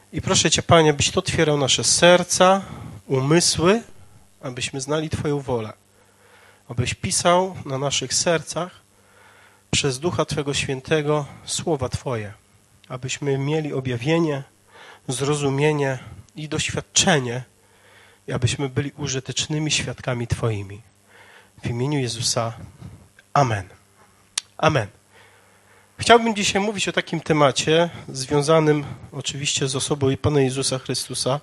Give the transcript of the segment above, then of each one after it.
I proszę Cię, Panie, abyś to otwierał nasze serca, umysły, abyśmy znali Twoją wolę. Abyś pisał na naszych sercach przez Ducha Twego Świętego słowa Twoje. Abyśmy mieli objawienie, zrozumienie i doświadczenie i abyśmy byli użytecznymi świadkami Twoimi. W imieniu Jezusa. Amen. Amen. Chciałbym dzisiaj mówić o takim temacie związanym oczywiście z osobą Pana Jezusa Chrystusa.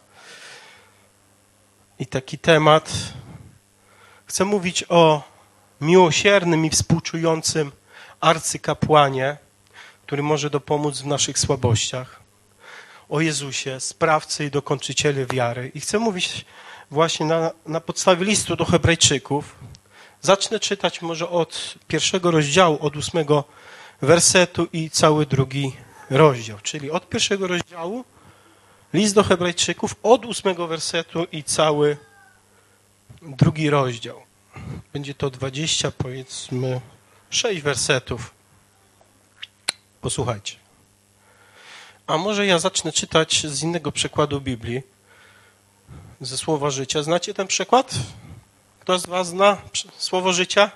I taki temat, chcę mówić o miłosiernym i współczującym arcykapłanie, który może dopomóc w naszych słabościach. O Jezusie, sprawcy i dokończycielu wiary. I chcę mówić właśnie na podstawie listu do Hebrajczyków. Zacznę czytać może od 1 rozdziału, od 8 wersetu i cały 2 rozdział. Czyli od 1 rozdziału, list do Hebrajczyków, od 8 wersetu i cały 2 rozdział. Będzie to 20, powiedzmy, 6 wersetów. Posłuchajcie. A może ja zacznę czytać z innego przekładu Biblii, ze Słowa Życia. Znacie ten przekład? Kto z was zna Słowo Życia?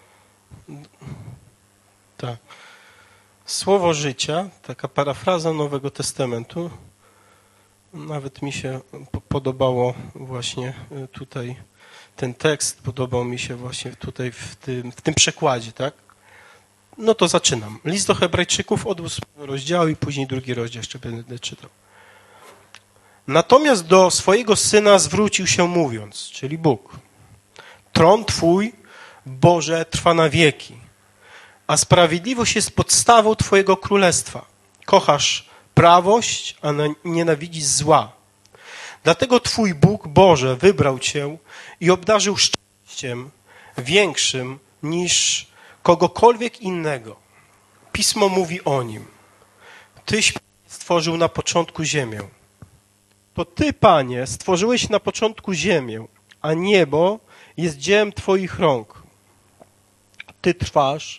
Tak. Słowo Życia, taka parafraza Nowego Testamentu. Nawet mi się podobało właśnie tutaj ten tekst, podobał mi się właśnie tutaj w tym przekładzie, tak? No to zaczynam. List do Hebrajczyków od 8 rozdziału i później 2 rozdział jeszcze będę czytał. Natomiast do swojego Syna zwrócił się mówiąc, czyli Bóg. Tron Twój, Boże, trwa na wieki, a sprawiedliwość jest podstawą Twojego królestwa. Kochasz prawość, a nienawidzisz zła. Dlatego Twój Bóg, Boże, wybrał Cię i obdarzył szczęściem większym niż kogokolwiek innego. Pismo mówi o Nim. Tyś stworzył na początku ziemię. To Ty, Panie, stworzyłeś na początku ziemię, a niebo jest dziełem Twoich rąk. Ty trwasz,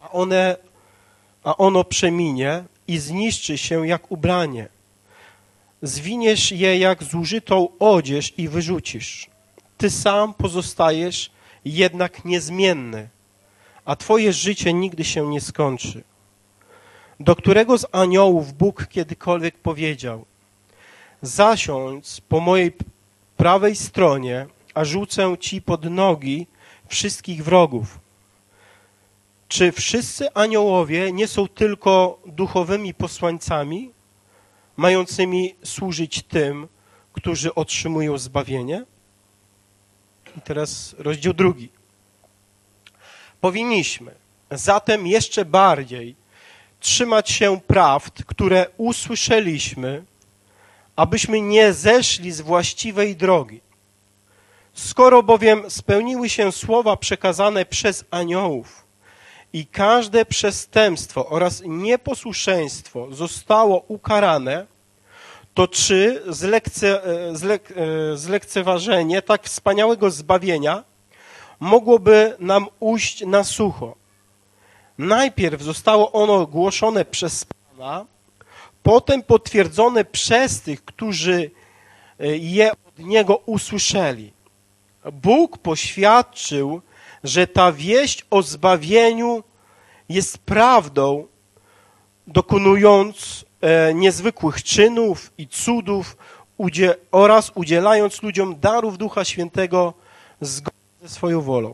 a ono przeminie i zniszczy się jak ubranie. Zwiniesz je jak zużytą odzież i wyrzucisz. Ty sam pozostajesz jednak niezmienny, a Twoje życie nigdy się nie skończy. Do którego z aniołów Bóg kiedykolwiek powiedział: zasiądź po mojej prawej stronie, a rzucę Ci pod nogi wszystkich wrogów. Czy wszyscy aniołowie nie są tylko duchowymi posłańcami, mającymi służyć tym, którzy otrzymują zbawienie? I teraz rozdział 2. Powinniśmy zatem jeszcze bardziej trzymać się prawd, które usłyszeliśmy, abyśmy nie zeszli z właściwej drogi. Skoro bowiem spełniły się słowa przekazane przez aniołów i każde przestępstwo oraz nieposłuszeństwo zostało ukarane, to czy zlekceważenie tak wspaniałego zbawienia mogłoby nam ujść na sucho? Najpierw zostało ono głoszone przez Pana, potem potwierdzone przez tych, którzy je od Niego usłyszeli. Bóg poświadczył, że ta wieść o zbawieniu jest prawdą, dokonując niezwykłych czynów i cudów oraz udzielając ludziom darów Ducha Świętego zgodnie ze swoją wolą.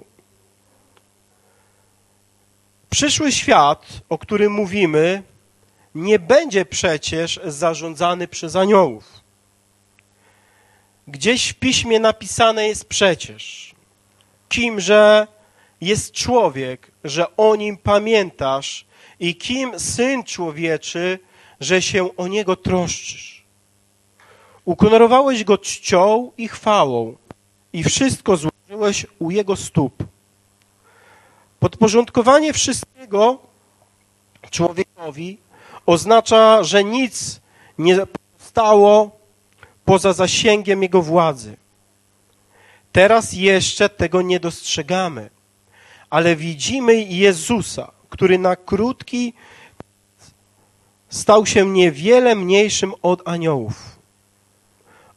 Przyszły świat, o którym mówimy, nie będzie przecież zarządzany przez aniołów. Gdzieś w Piśmie napisane jest przecież, kimże jest człowiek, że o nim pamiętasz i kim Syn Człowieczy, że się o niego troszczysz. Uhonorowałeś go czcią i chwałą i wszystko złożyłeś u jego stóp. Podporządkowanie wszystkiego człowiekowi oznacza, że nic nie pozostało poza zasięgiem jego władzy. Teraz jeszcze tego nie dostrzegamy, ale widzimy Jezusa, który na krótki stał się niewiele mniejszym od aniołów.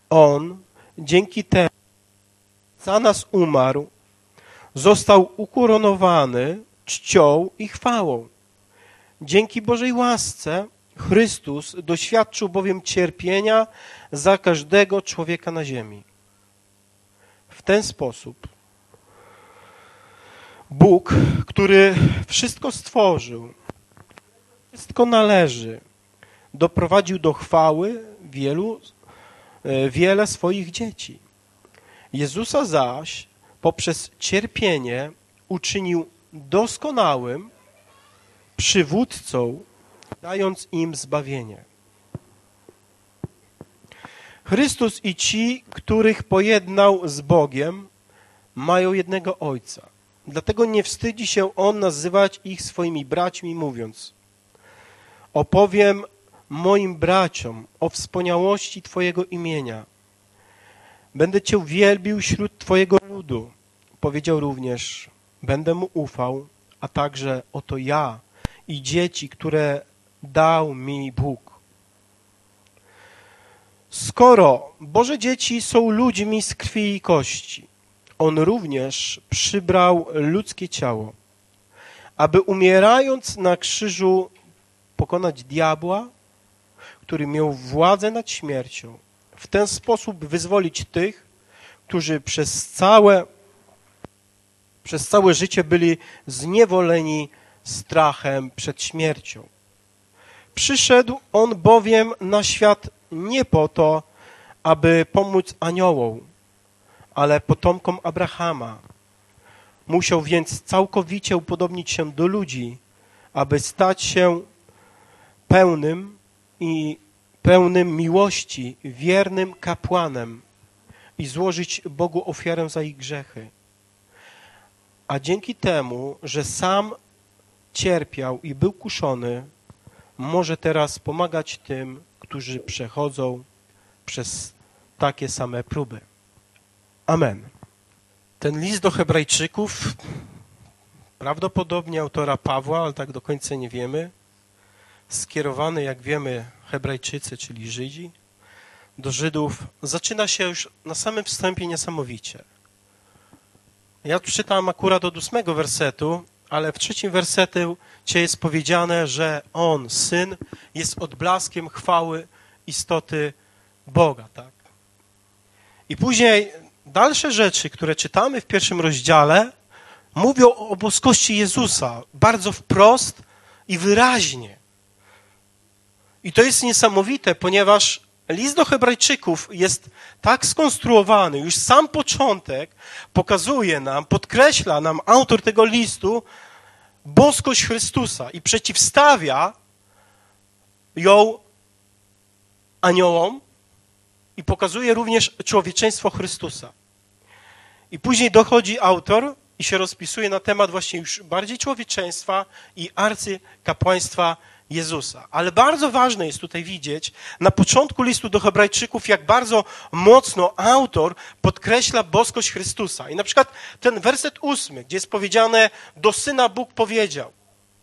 On dzięki temu za nas umarł, został ukoronowany czcią i chwałą. Dzięki Bożej łasce Chrystus doświadczył bowiem cierpienia za każdego człowieka na ziemi. W ten sposób Bóg, który wszystko stworzył, wszystko należy, doprowadził do chwały wiele swoich dzieci. Jezusa zaś poprzez cierpienie uczynił doskonałym przywódcą, dając im zbawienie. Chrystus i ci, których pojednał z Bogiem, mają jednego Ojca. Dlatego nie wstydzi się On nazywać ich swoimi braćmi, mówiąc: opowiem moim braciom o wspaniałości Twojego imienia. Będę Cię wielbił wśród Twojego ludu. Powiedział również: będę Mu ufał, a także oto ja i dzieci, które dał mi Bóg. Skoro Boże dzieci są ludźmi z krwi i kości, On również przybrał ludzkie ciało, aby umierając na krzyżu pokonać diabła, który miał władzę nad śmiercią, w ten sposób wyzwolić tych, którzy przez całe życie byli zniewoleni strachem przed śmiercią. Przyszedł On bowiem na świat nie po to, aby pomóc aniołom, ale potomkom Abrahama. Musiał więc całkowicie upodobnić się do ludzi, aby stać się pełnym miłości, wiernym kapłanem i złożyć Bogu ofiarę za ich grzechy. A dzięki temu, że sam cierpiał i był kuszony, może teraz pomagać tym, którzy przechodzą przez takie same próby. Amen. Ten list do Hebrajczyków, prawdopodobnie autora Pawła, ale tak do końca nie wiemy, skierowany, jak wiemy, Hebrajczycy, czyli Żydzi, do Żydów, zaczyna się już na samym wstępie niesamowicie. Ja czytam akurat od 8 wersetu, ale w 3 wersecie jest powiedziane, że On, Syn, jest odblaskiem chwały istoty Boga, tak? I później dalsze rzeczy, które czytamy w 1 rozdziale, mówią o boskości Jezusa bardzo wprost i wyraźnie. I to jest niesamowite, ponieważ list do Hebrajczyków jest tak skonstruowany, już sam początek pokazuje nam, podkreśla nam autor tego listu boskość Chrystusa i przeciwstawia ją aniołom i pokazuje również człowieczeństwo Chrystusa. I później dochodzi autor i się rozpisuje na temat właśnie już bardziej człowieczeństwa i arcykapłaństwa Jezusa. Ale bardzo ważne jest tutaj widzieć na początku listu do Hebrajczyków, jak bardzo mocno autor podkreśla boskość Chrystusa. I na przykład ten werset 8, gdzie jest powiedziane: do Syna Bóg powiedział: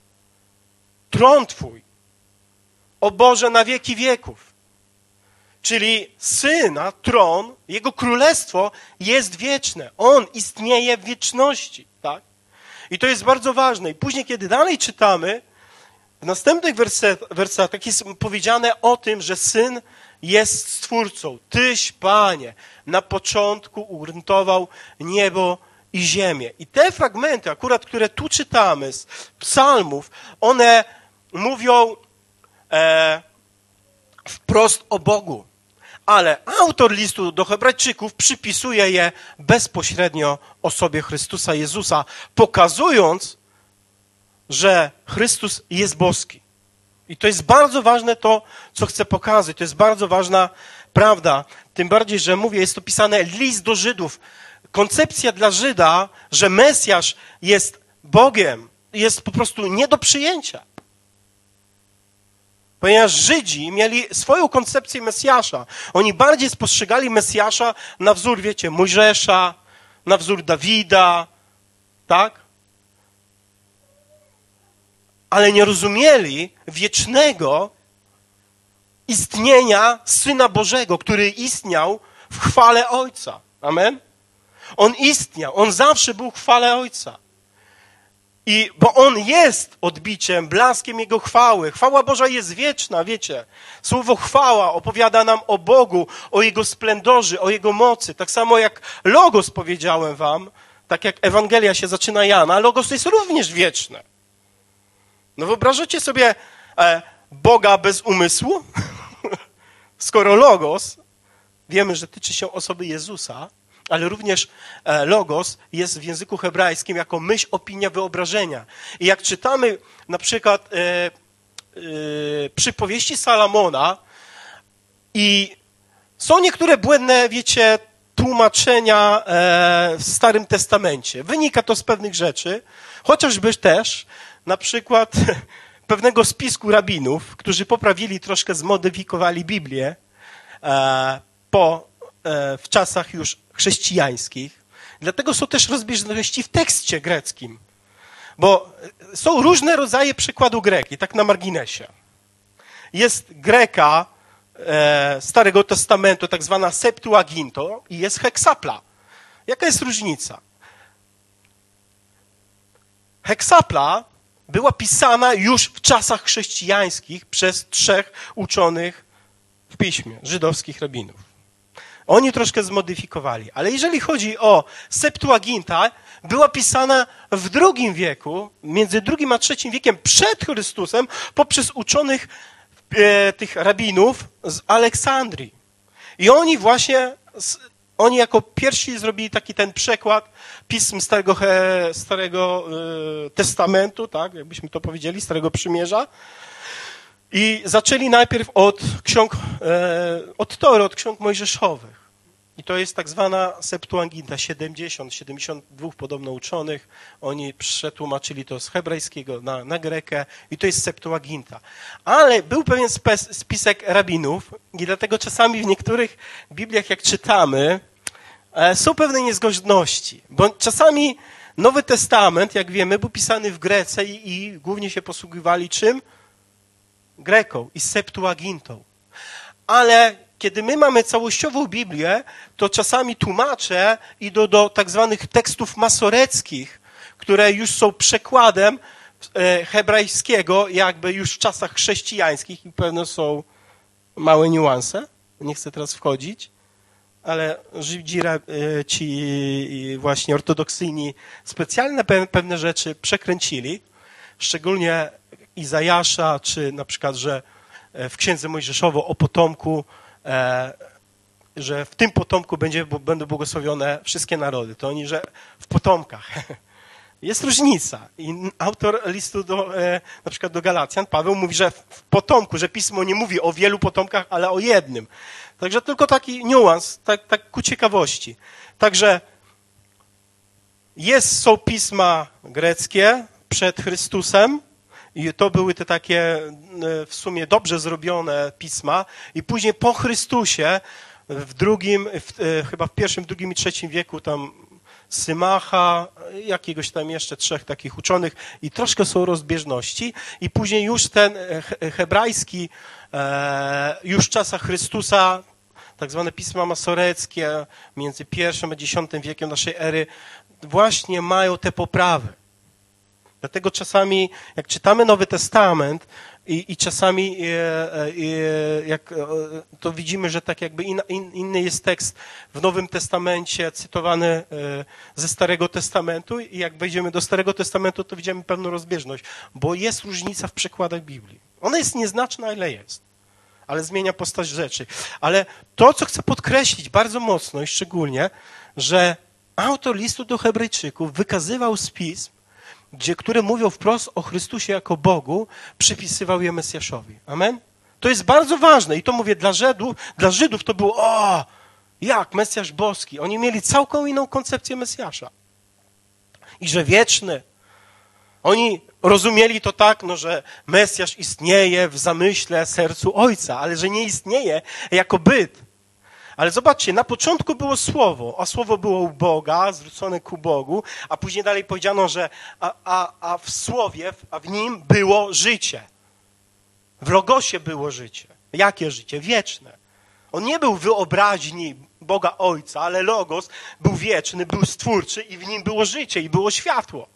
tron Twój, o Boże, na wieki wieków. Czyli Syna, tron, Jego królestwo jest wieczne. On istnieje w wieczności. Tak? I to jest bardzo ważne. I później, kiedy dalej czytamy, w następnych wersetach jest powiedziane o tym, że Syn jest Stwórcą. Tyś, Panie, na początku ugruntował niebo i ziemię. I te fragmenty, akurat, które tu czytamy z psalmów, one mówią wprost o Bogu. Ale autor listu do Hebrajczyków przypisuje je bezpośrednio osobie Chrystusa Jezusa, pokazując, że Chrystus jest boski. I to jest bardzo ważne to, co chcę pokazać. To jest bardzo ważna prawda. Tym bardziej, że mówię, jest to pisane list do Żydów. Koncepcja dla Żyda, że Mesjasz jest Bogiem, jest po prostu nie do przyjęcia. Ponieważ Żydzi mieli swoją koncepcję Mesjasza. Oni bardziej spostrzegali Mesjasza na wzór, wiecie, Mojżesza, na wzór Dawida, tak? Ale nie rozumieli wiecznego istnienia Syna Bożego, który istniał w chwale Ojca. Amen? On istniał, On zawsze był w chwale Ojca. Bo On jest odbiciem, blaskiem Jego chwały. Chwała Boża jest wieczna, wiecie. Słowo chwała opowiada nam o Bogu, o Jego splendorze, o Jego mocy. Tak samo jak Logos powiedziałem wam, tak jak Ewangelia się zaczyna Jana, Logos jest również wieczne. No wyobrażacie sobie Boga bez umysłu? Skoro Logos, wiemy, że tyczy się osoby Jezusa, ale również logos jest w języku hebrajskim jako myśl, opinia, wyobrażenia. I jak czytamy na przykład przypowieści Salomona i są niektóre błędne, wiecie, tłumaczenia w Starym Testamencie. Wynika to z pewnych rzeczy, chociażby też na przykład pewnego spisku rabinów, którzy poprawili, troszkę zmodyfikowali Biblię w czasach już chrześcijańskich. Dlatego są też rozbieżności w tekście greckim. Bo są różne rodzaje przekładu greki, tak na marginesie. Jest greka Starego Testamentu, tak zwana Septuaginto i jest Heksapla. Jaka jest różnica? Heksapla była pisana już w czasach chrześcijańskich przez 3 uczonych w piśmie, żydowskich rabinów. Oni troszkę zmodyfikowali. Ale jeżeli chodzi o Septuaginta, była pisana w II wieku, między II a III wiekiem przed Chrystusem, poprzez uczonych tych rabinów z Aleksandrii. I oni jako pierwsi zrobili taki ten przekład pism Starego Testamentu, tak, jakbyśmy to powiedzieli, Starego Przymierza. I zaczęli najpierw od Tory, od ksiąg mojżeszowych. I to jest tak zwana Septuaginta, 72 podobno uczonych. Oni przetłumaczyli to z hebrajskiego na grekę i to jest Septuaginta. Ale był pewien spisek rabinów i dlatego czasami w niektórych Bibliach, jak czytamy, są pewne niezgodności. Bo czasami Nowy Testament, jak wiemy, był pisany w Grece i głównie się posługiwali czym? Greką i Septuagintą. Ale kiedy my mamy całościową Biblię, to czasami tłumacze idą do tak zwanych tekstów masoreckich, które już są przekładem hebrajskiego, jakby już w czasach chrześcijańskich i pewno są małe niuanse. Nie chcę teraz wchodzić, ale Żydzi, ci właśnie ortodoksyjni specjalne pewne rzeczy przekręcili, szczególnie Izajasza, czy na przykład, że w Księdze Mojżeszowej o potomku, że w tym potomku będą błogosławione wszystkie narody. To oni, że w potomkach. Jest różnica. I autor listu na przykład do Galacjan, Paweł, mówi, że w potomku, że Pismo nie mówi o wielu potomkach, ale o jednym. Także tylko taki niuans, tak ku ciekawości. Także są pisma greckie przed Chrystusem, i to były te takie w sumie dobrze zrobione pisma. I później po Chrystusie, chyba w I, II i III wieku, tam Symacha, jakiegoś tam jeszcze 3 takich uczonych i troszkę są rozbieżności. I później już ten hebrajski, już w czasach Chrystusa, tak zwane pisma masoreckie, między I a X wiekiem naszej ery, właśnie mają te poprawy. Dlatego czasami, jak czytamy Nowy Testament i czasami to widzimy, że tak jakby inny jest tekst w Nowym Testamencie cytowany ze Starego Testamentu i jak wejdziemy do Starego Testamentu, to widzimy pewną rozbieżność, bo jest różnica w przekładach Biblii. Ona jest nieznaczna, ile jest, ale zmienia postać rzeczy. Ale to, co chcę podkreślić bardzo mocno i szczególnie, że autor listu do Hebrajczyków wykazywał z pism, które mówią wprost o Chrystusie jako Bogu, przypisywał je Mesjaszowi. Amen? To jest bardzo ważne i to mówię dla Żydów to było, jak Mesjasz boski. Oni mieli całkiem inną koncepcję Mesjasza. I że wieczny. Oni rozumieli to tak, że Mesjasz istnieje w zamyśle, sercu Ojca, ale że nie istnieje jako byt. Ale zobaczcie, na początku było Słowo, a Słowo było u Boga, zwrócone ku Bogu, a później dalej powiedziano, że a w Słowie, a w Nim było życie. W Logosie było życie. Jakie życie? Wieczne. On nie był w wyobraźni Boga Ojca, ale Logos był wieczny, był stwórczy i w nim było życie i było światło.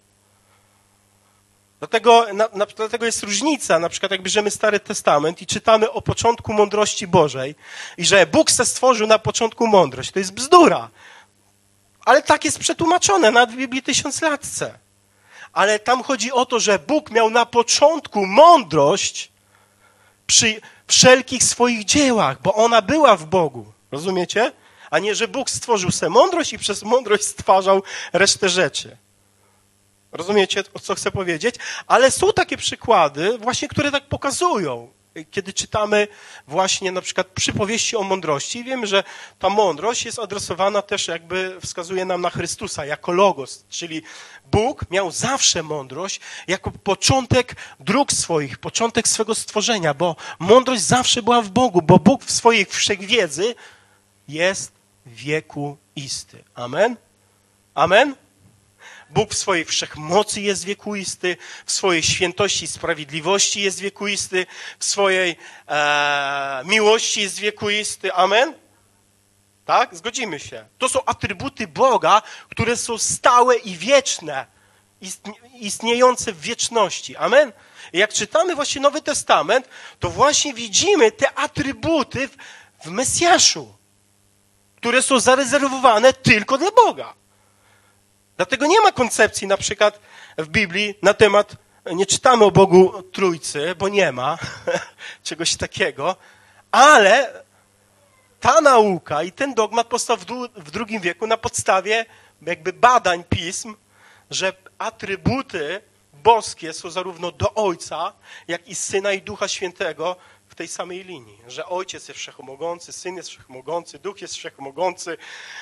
Dlatego jest różnica, na przykład jak bierzemy Stary Testament i czytamy o początku mądrości Bożej i że Bóg se stworzył na początku mądrość. To jest bzdura. Ale tak jest przetłumaczone na Biblii Tysiąclatce. Ale tam chodzi o to, że Bóg miał na początku mądrość przy wszelkich swoich dziełach, bo ona była w Bogu. Rozumiecie? A nie, że Bóg stworzył sobie mądrość i przez mądrość stwarzał resztę rzeczy. Rozumiecie, o co chcę powiedzieć? Ale są takie przykłady właśnie, które tak pokazują. Kiedy czytamy właśnie na przykład przypowieści o mądrości, wiemy, że ta mądrość jest adresowana też jakby wskazuje nam na Chrystusa jako Logos, czyli Bóg miał zawsze mądrość jako początek dróg swoich, początek swego stworzenia, bo mądrość zawsze była w Bogu, bo Bóg w swojej wszechwiedzy jest wiekuisty. Amen? Amen? Bóg w swojej wszechmocy jest wiekuisty, w swojej świętości i sprawiedliwości jest wiekuisty, w swojej miłości jest wiekuisty. Amen? Tak? Zgodzimy się. To są atrybuty Boga, które są stałe i wieczne, istniejące w wieczności. Amen? I jak czytamy właśnie Nowy Testament, to właśnie widzimy te atrybuty w Mesjaszu, które są zarezerwowane tylko dla Boga. Dlatego nie ma koncepcji na przykład w Biblii na temat, nie czytamy o Bogu Trójcy, bo nie ma czegoś takiego, ale ta nauka i ten dogmat powstał w II wieku na podstawie jakby badań pism, że atrybuty boskie są zarówno do Ojca, jak i Syna i Ducha Świętego w tej samej linii. Że Ojciec jest wszechmogący, Syn jest wszechmogący, Duch jest wszechmogący,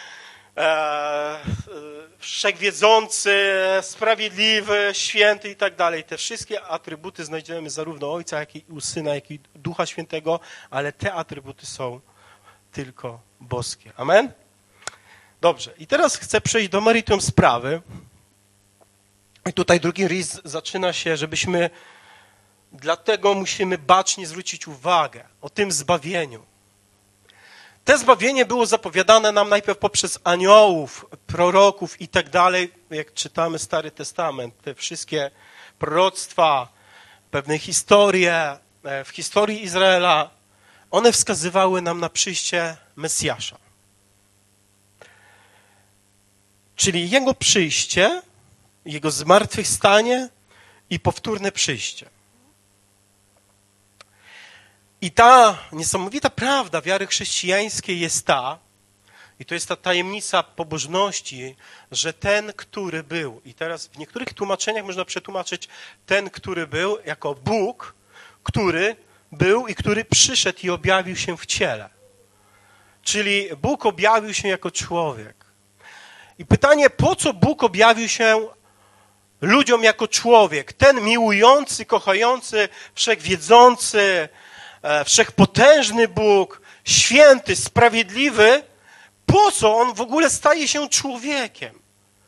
wszechwiedzący, sprawiedliwy, święty i tak dalej. Te wszystkie atrybuty znajdziemy zarówno Ojca, jak i u Syna, jak i Ducha Świętego, ale te atrybuty są tylko boskie. Amen? Dobrze. I teraz chcę przejść do meritum sprawy. I tutaj drugi rys zaczyna się, dlatego musimy bacznie zwrócić uwagę o tym zbawieniu. Te zbawienie było zapowiadane nam najpierw poprzez aniołów, proroków i tak dalej, jak czytamy Stary Testament. Te wszystkie proroctwa, pewne historie w historii Izraela, one wskazywały nam na przyjście Mesjasza. Czyli Jego przyjście, Jego zmartwychwstanie i powtórne przyjście. I ta niesamowita prawda wiary chrześcijańskiej jest i to jest ta tajemnica pobożności, że ten, który był, i teraz w niektórych tłumaczeniach można przetłumaczyć ten, który był, jako Bóg, który był i który przyszedł i objawił się w ciele. Czyli Bóg objawił się jako człowiek. I pytanie, po co Bóg objawił się ludziom jako człowiek? Ten miłujący, kochający, wszechwiedzący, wszechpotężny Bóg, święty, sprawiedliwy, po co On w ogóle staje się człowiekiem?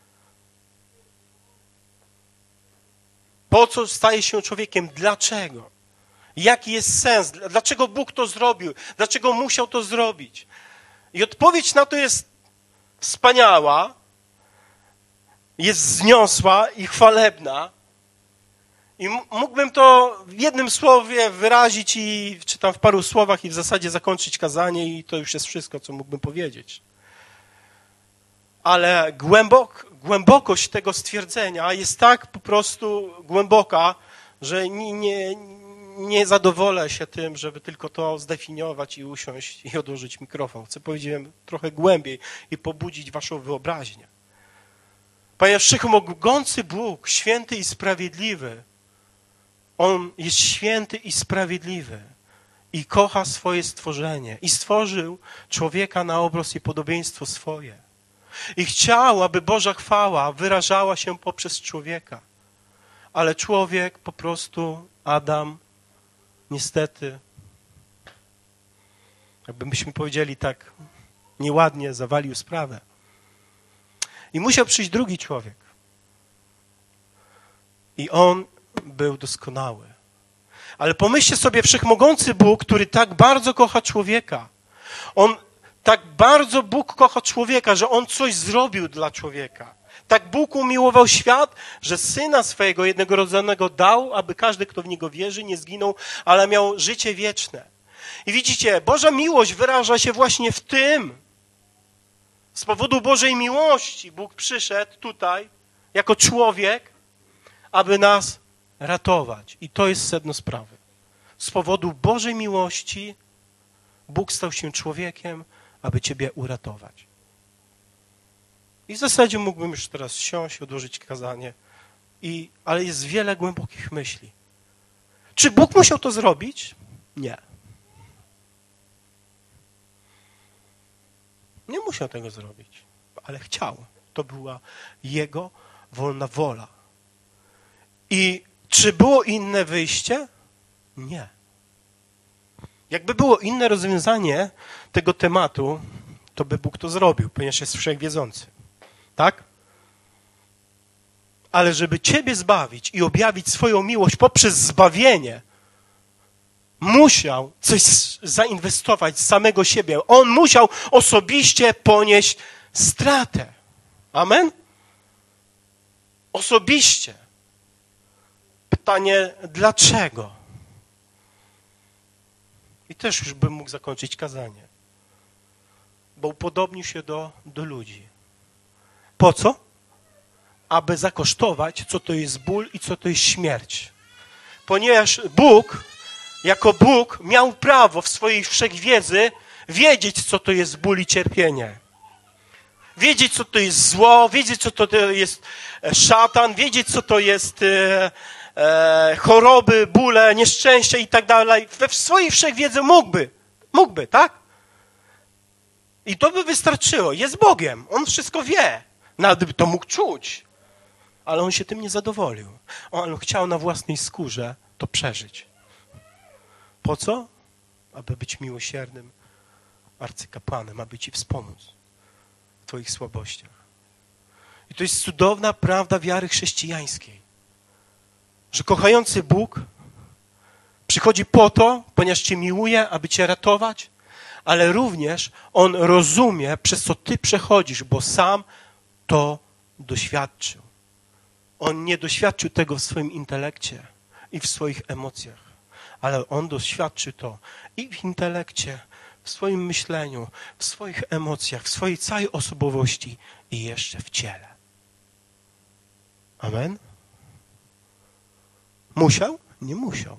Po co staje się człowiekiem? Dlaczego? Jaki jest sens? Dlaczego Bóg to zrobił? Dlaczego musiał to zrobić? I odpowiedź na to jest wspaniała, jest wzniosła i chwalebna. I mógłbym to w jednym słowie wyrazić czy tam w paru słowach i w zasadzie zakończyć kazanie i to już jest wszystko, co mógłbym powiedzieć. Ale głębokość tego stwierdzenia jest tak po prostu głęboka, że nie zadowolę się tym, żeby tylko to zdefiniować i usiąść i odłożyć mikrofon. Chcę powiedzieć trochę głębiej i pobudzić waszą wyobraźnię. Ponieważ wszechmogący Bóg, święty i sprawiedliwy, On jest święty i sprawiedliwy i kocha swoje stworzenie i stworzył człowieka na obraz i podobieństwo swoje. I chciał, aby Boża chwała wyrażała się poprzez człowieka. Ale człowiek po prostu, Adam, niestety, jakbyśmy powiedzieli tak nieładnie, zawalił sprawę. I musiał przyjść drugi człowiek. I on był doskonały. Ale pomyślcie sobie, wszechmogący Bóg, który tak bardzo kocha człowieka, Tak bardzo Bóg kocha człowieka, że On coś zrobił dla człowieka. Tak Bóg umiłował świat, że Syna swojego jednorodzonego dał, aby każdy, kto w Niego wierzy, nie zginął, ale miał życie wieczne. I widzicie, Boża miłość wyraża się właśnie w tym. Z powodu Bożej miłości Bóg przyszedł tutaj jako człowiek, aby nas ratować. I to jest sedno sprawy. Z powodu Bożej miłości Bóg stał się człowiekiem, aby ciebie uratować. I w zasadzie mógłbym już teraz siąść, odłożyć kazanie, ale jest wiele głębokich myśli. Czy Bóg musiał to zrobić? Nie. Nie musiał tego zrobić, ale chciał. To była Jego wolna wola. I czy było inne wyjście? Nie. Jakby było inne rozwiązanie tego tematu, to by Bóg to zrobił, ponieważ jest wszechwiedzący. Tak? Ale żeby ciebie zbawić i objawić swoją miłość poprzez zbawienie, musiał coś zainwestować z samego siebie. On musiał osobiście ponieść stratę. Amen? Osobiście. Pytanie, dlaczego? I też już bym mógł zakończyć kazanie. Bo upodobnił się do ludzi. Po co? Aby zakosztować, co to jest ból i co to jest śmierć. Ponieważ Bóg, jako Bóg, miał prawo w swojej wszechwiedzy wiedzieć, co to jest ból i cierpienie. Wiedzieć, co to jest zło, wiedzieć, co to jest szatan, wiedzieć, co to jest choroby, bóle, nieszczęście i tak dalej. We swojej wszechwiedzy mógłby, tak? I to by wystarczyło. Jest Bogiem, On wszystko wie. Nawet by to mógł czuć. Ale On się tym nie zadowolił. On chciał na własnej skórze to przeżyć. Po co? Aby być miłosiernym arcykapłanem, aby ci wspomóc w twoich słabościach. I to jest cudowna prawda wiary chrześcijańskiej. Że kochający Bóg przychodzi po to, ponieważ cię miłuje, aby cię ratować, ale również On rozumie, przez co ty przechodzisz, bo sam to doświadczył. On nie doświadczył tego w swoim intelekcie i w swoich emocjach, ale On doświadczył to i w intelekcie, w swoim myśleniu, w swoich emocjach, w swojej całej osobowości i jeszcze w ciele. Amen? Musiał? Nie musiał.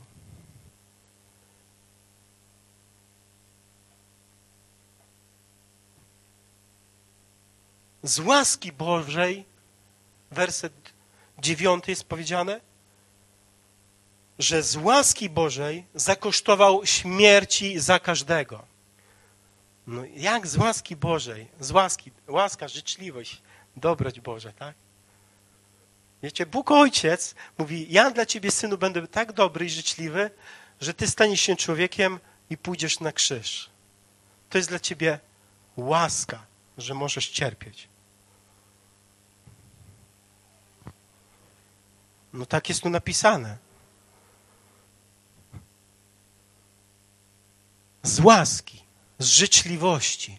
Z łaski Bożej, werset 9 jest powiedziane, że z łaski Bożej zakosztował śmierci za każdego. No jak z łaski Bożej? Z łaski, łaska, życzliwość, dobroć Boże, tak? Wiecie, Bóg Ojciec mówi, ja dla ciebie, synu, będę tak dobry i życzliwy, że ty staniesz się człowiekiem i pójdziesz na krzyż. To jest dla ciebie łaska, że możesz cierpieć. No tak jest tu napisane. Z łaski, z życzliwości.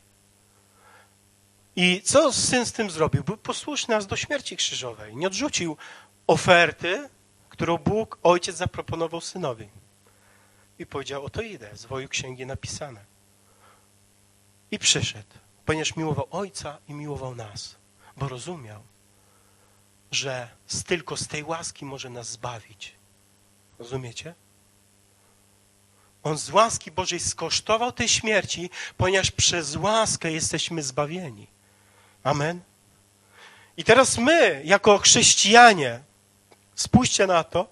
I co Syn z tym zrobił? Był posłuszny aż do śmierci krzyżowej. Nie odrzucił oferty, którą Bóg, Ojciec, zaproponował Synowi. I powiedział, oto idę, z woju księgi napisane. I przyszedł, ponieważ miłował Ojca i miłował nas, bo rozumiał, że tylko z tej łaski może nas zbawić. Rozumiecie? On z łaski Bożej skosztował tej śmierci, ponieważ przez łaskę jesteśmy zbawieni. Amen? I teraz my, jako chrześcijanie, spójrzcie na to,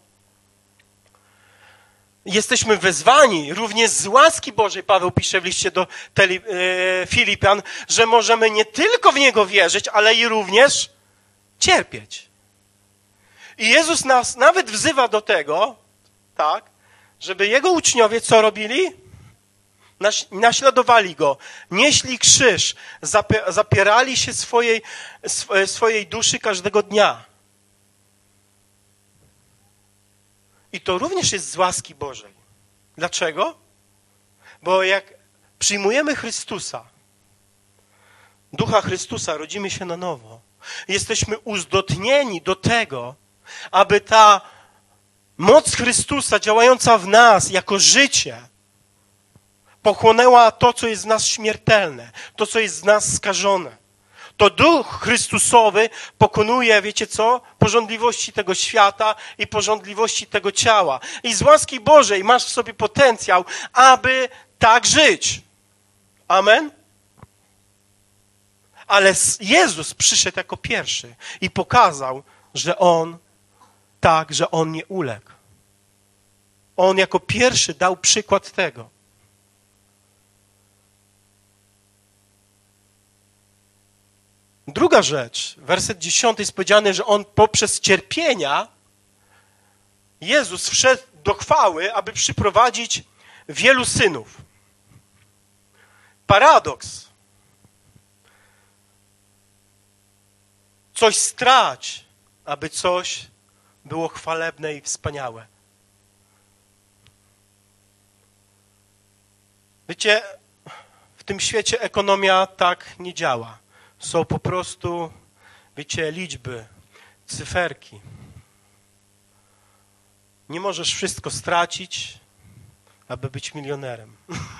jesteśmy wezwani również z łaski Bożej, Paweł pisze w liście do Filipian, że możemy nie tylko w Niego wierzyć, ale i również cierpieć. I Jezus nas nawet wzywa do tego, tak, żeby Jego uczniowie co robili? Naśladowali Go, nieśli krzyż, zapierali się swojej duszy każdego dnia. I to również jest z łaski Bożej. Dlaczego? Bo jak przyjmujemy Chrystusa, Ducha Chrystusa, rodzimy się na nowo. Jesteśmy uzdolnieni do tego, aby ta moc Chrystusa działająca w nas jako życie pochłonęła to, co jest w nas śmiertelne, to, co jest w nas skażone. To Duch Chrystusowy pokonuje, wiecie co? Pożądliwości tego świata i pożądliwości tego ciała. I z łaski Bożej masz w sobie potencjał, aby tak żyć. Amen? Ale Jezus przyszedł jako pierwszy i pokazał, że On nie uległ. On jako pierwszy dał przykład tego. Druga rzecz, werset 10 jest powiedziane, że On poprzez cierpienia, Jezus wszedł do chwały, aby przyprowadzić wielu synów. Paradoks. Coś strać, aby coś było chwalebne i wspaniałe. Wiecie, w tym świecie ekonomia tak nie działa. Są po prostu, wiecie, liczby, cyferki. Nie możesz wszystko stracić, aby być milionerem.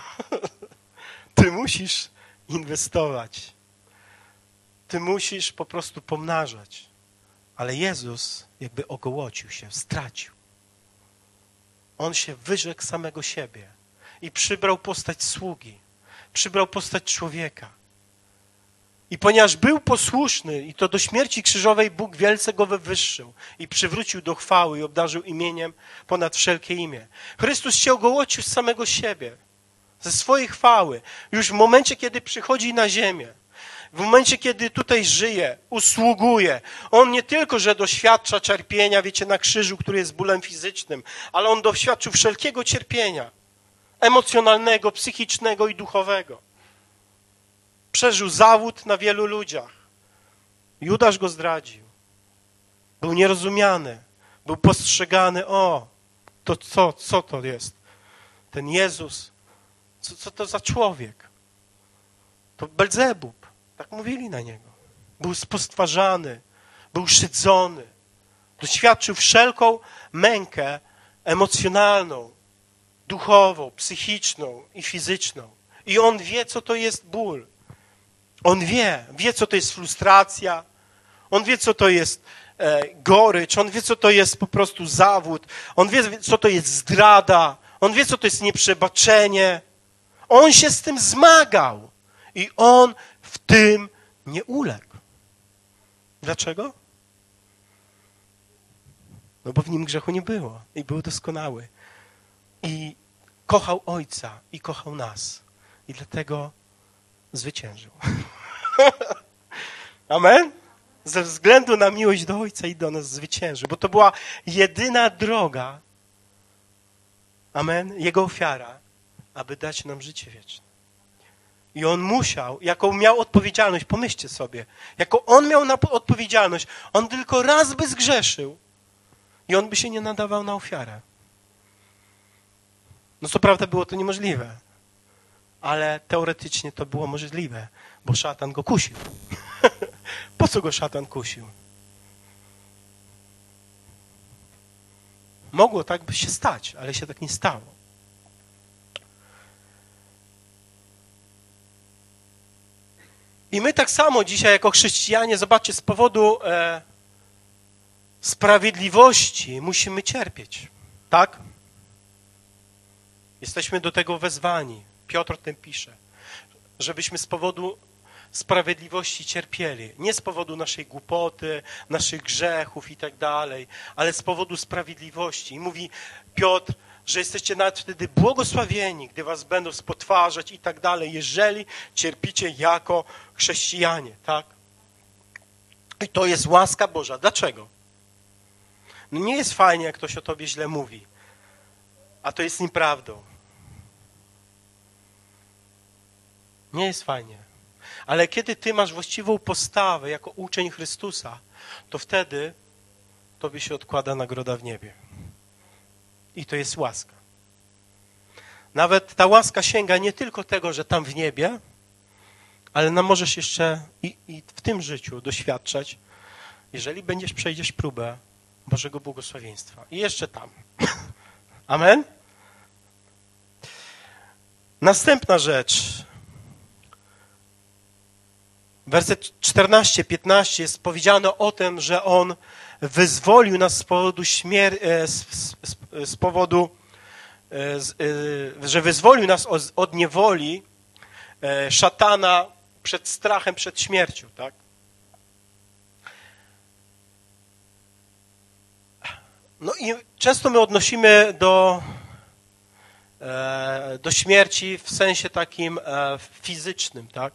Ty musisz inwestować. Ty musisz po prostu pomnażać. Ale Jezus jakby ogołocił się, stracił. On się wyrzekł samego siebie i przybrał postać sługi, przybrał postać człowieka. I ponieważ był posłuszny i to do śmierci krzyżowej, Bóg wielce go wywyższył i przywrócił do chwały i obdarzył imieniem ponad wszelkie imię. Chrystus się ogołocił z samego siebie, ze swojej chwały, już w momencie, kiedy przychodzi na ziemię. W momencie, kiedy tutaj żyje, usługuje, On nie tylko, że doświadcza cierpienia, wiecie, na krzyżu, który jest bólem fizycznym, ale On doświadczył wszelkiego cierpienia, emocjonalnego, psychicznego i duchowego. Przeżył zawód na wielu ludziach. Judasz go zdradził. Był nierozumiany, był postrzegany, to co to jest? Ten Jezus, co to za człowiek? To Belzebub. Tak mówili na niego. Był spostwarzany, był szydzony. Doświadczył wszelką mękę emocjonalną, duchową, psychiczną i fizyczną. I on wie, co to jest ból. On wie, co to jest frustracja. On wie, co to jest gorycz. On wie, co to jest po prostu zawód. On wie, co to jest zdrada. On wie, co to jest nieprzebaczenie. On się z tym zmagał. I on w tym nie uległ. Dlaczego? No bo w nim grzechu nie było. I był doskonały. I kochał Ojca. I kochał nas. I dlatego zwyciężył. Amen? Ze względu na miłość do Ojca i do nas zwyciężył. Bo to była jedyna droga, amen, Jego ofiara, aby dać nam życie wieczne. I On musiał, jaką miał odpowiedzialność, pomyślcie sobie, jaką On miał odpowiedzialność, On tylko raz by zgrzeszył i On by się nie nadawał na ofiarę. No co prawda było to niemożliwe, ale teoretycznie to było możliwe, bo szatan go kusił. Po co go szatan kusił? Mogło tak by się stać, ale się tak nie stało. I my tak samo dzisiaj jako chrześcijanie, zobaczcie, z powodu sprawiedliwości musimy cierpieć. Tak? Jesteśmy do tego wezwani. Piotr o tym pisze. Żebyśmy z powodu sprawiedliwości cierpieli. Nie z powodu naszej głupoty, naszych grzechów i tak dalej, ale z powodu sprawiedliwości. I mówi Piotr, że jesteście nawet wtedy błogosławieni, gdy was będą spotwarzać i tak dalej, jeżeli cierpicie jako chrześcijanie, tak? I to jest łaska Boża. Dlaczego? No nie jest fajnie, jak ktoś o tobie źle mówi, a to jest nieprawdą. Nie jest fajnie. Ale kiedy ty masz właściwą postawę jako uczeń Chrystusa, to wtedy tobie się odkłada nagroda w niebie. I to jest łaska. Nawet ta łaska sięga nie tylko tego, że tam w niebie, ale możesz jeszcze i w tym życiu doświadczać, jeżeli przejdziesz próbę Bożego błogosławieństwa. I jeszcze tam. Amen? Następna rzecz. Werset 14-15 jest powiedziane o tym, że On wyzwolił nas z powodu że wyzwolił nas od niewoli szatana przed strachem, przed śmiercią, tak? No i często my odnosimy do śmierci w sensie takim fizycznym, tak?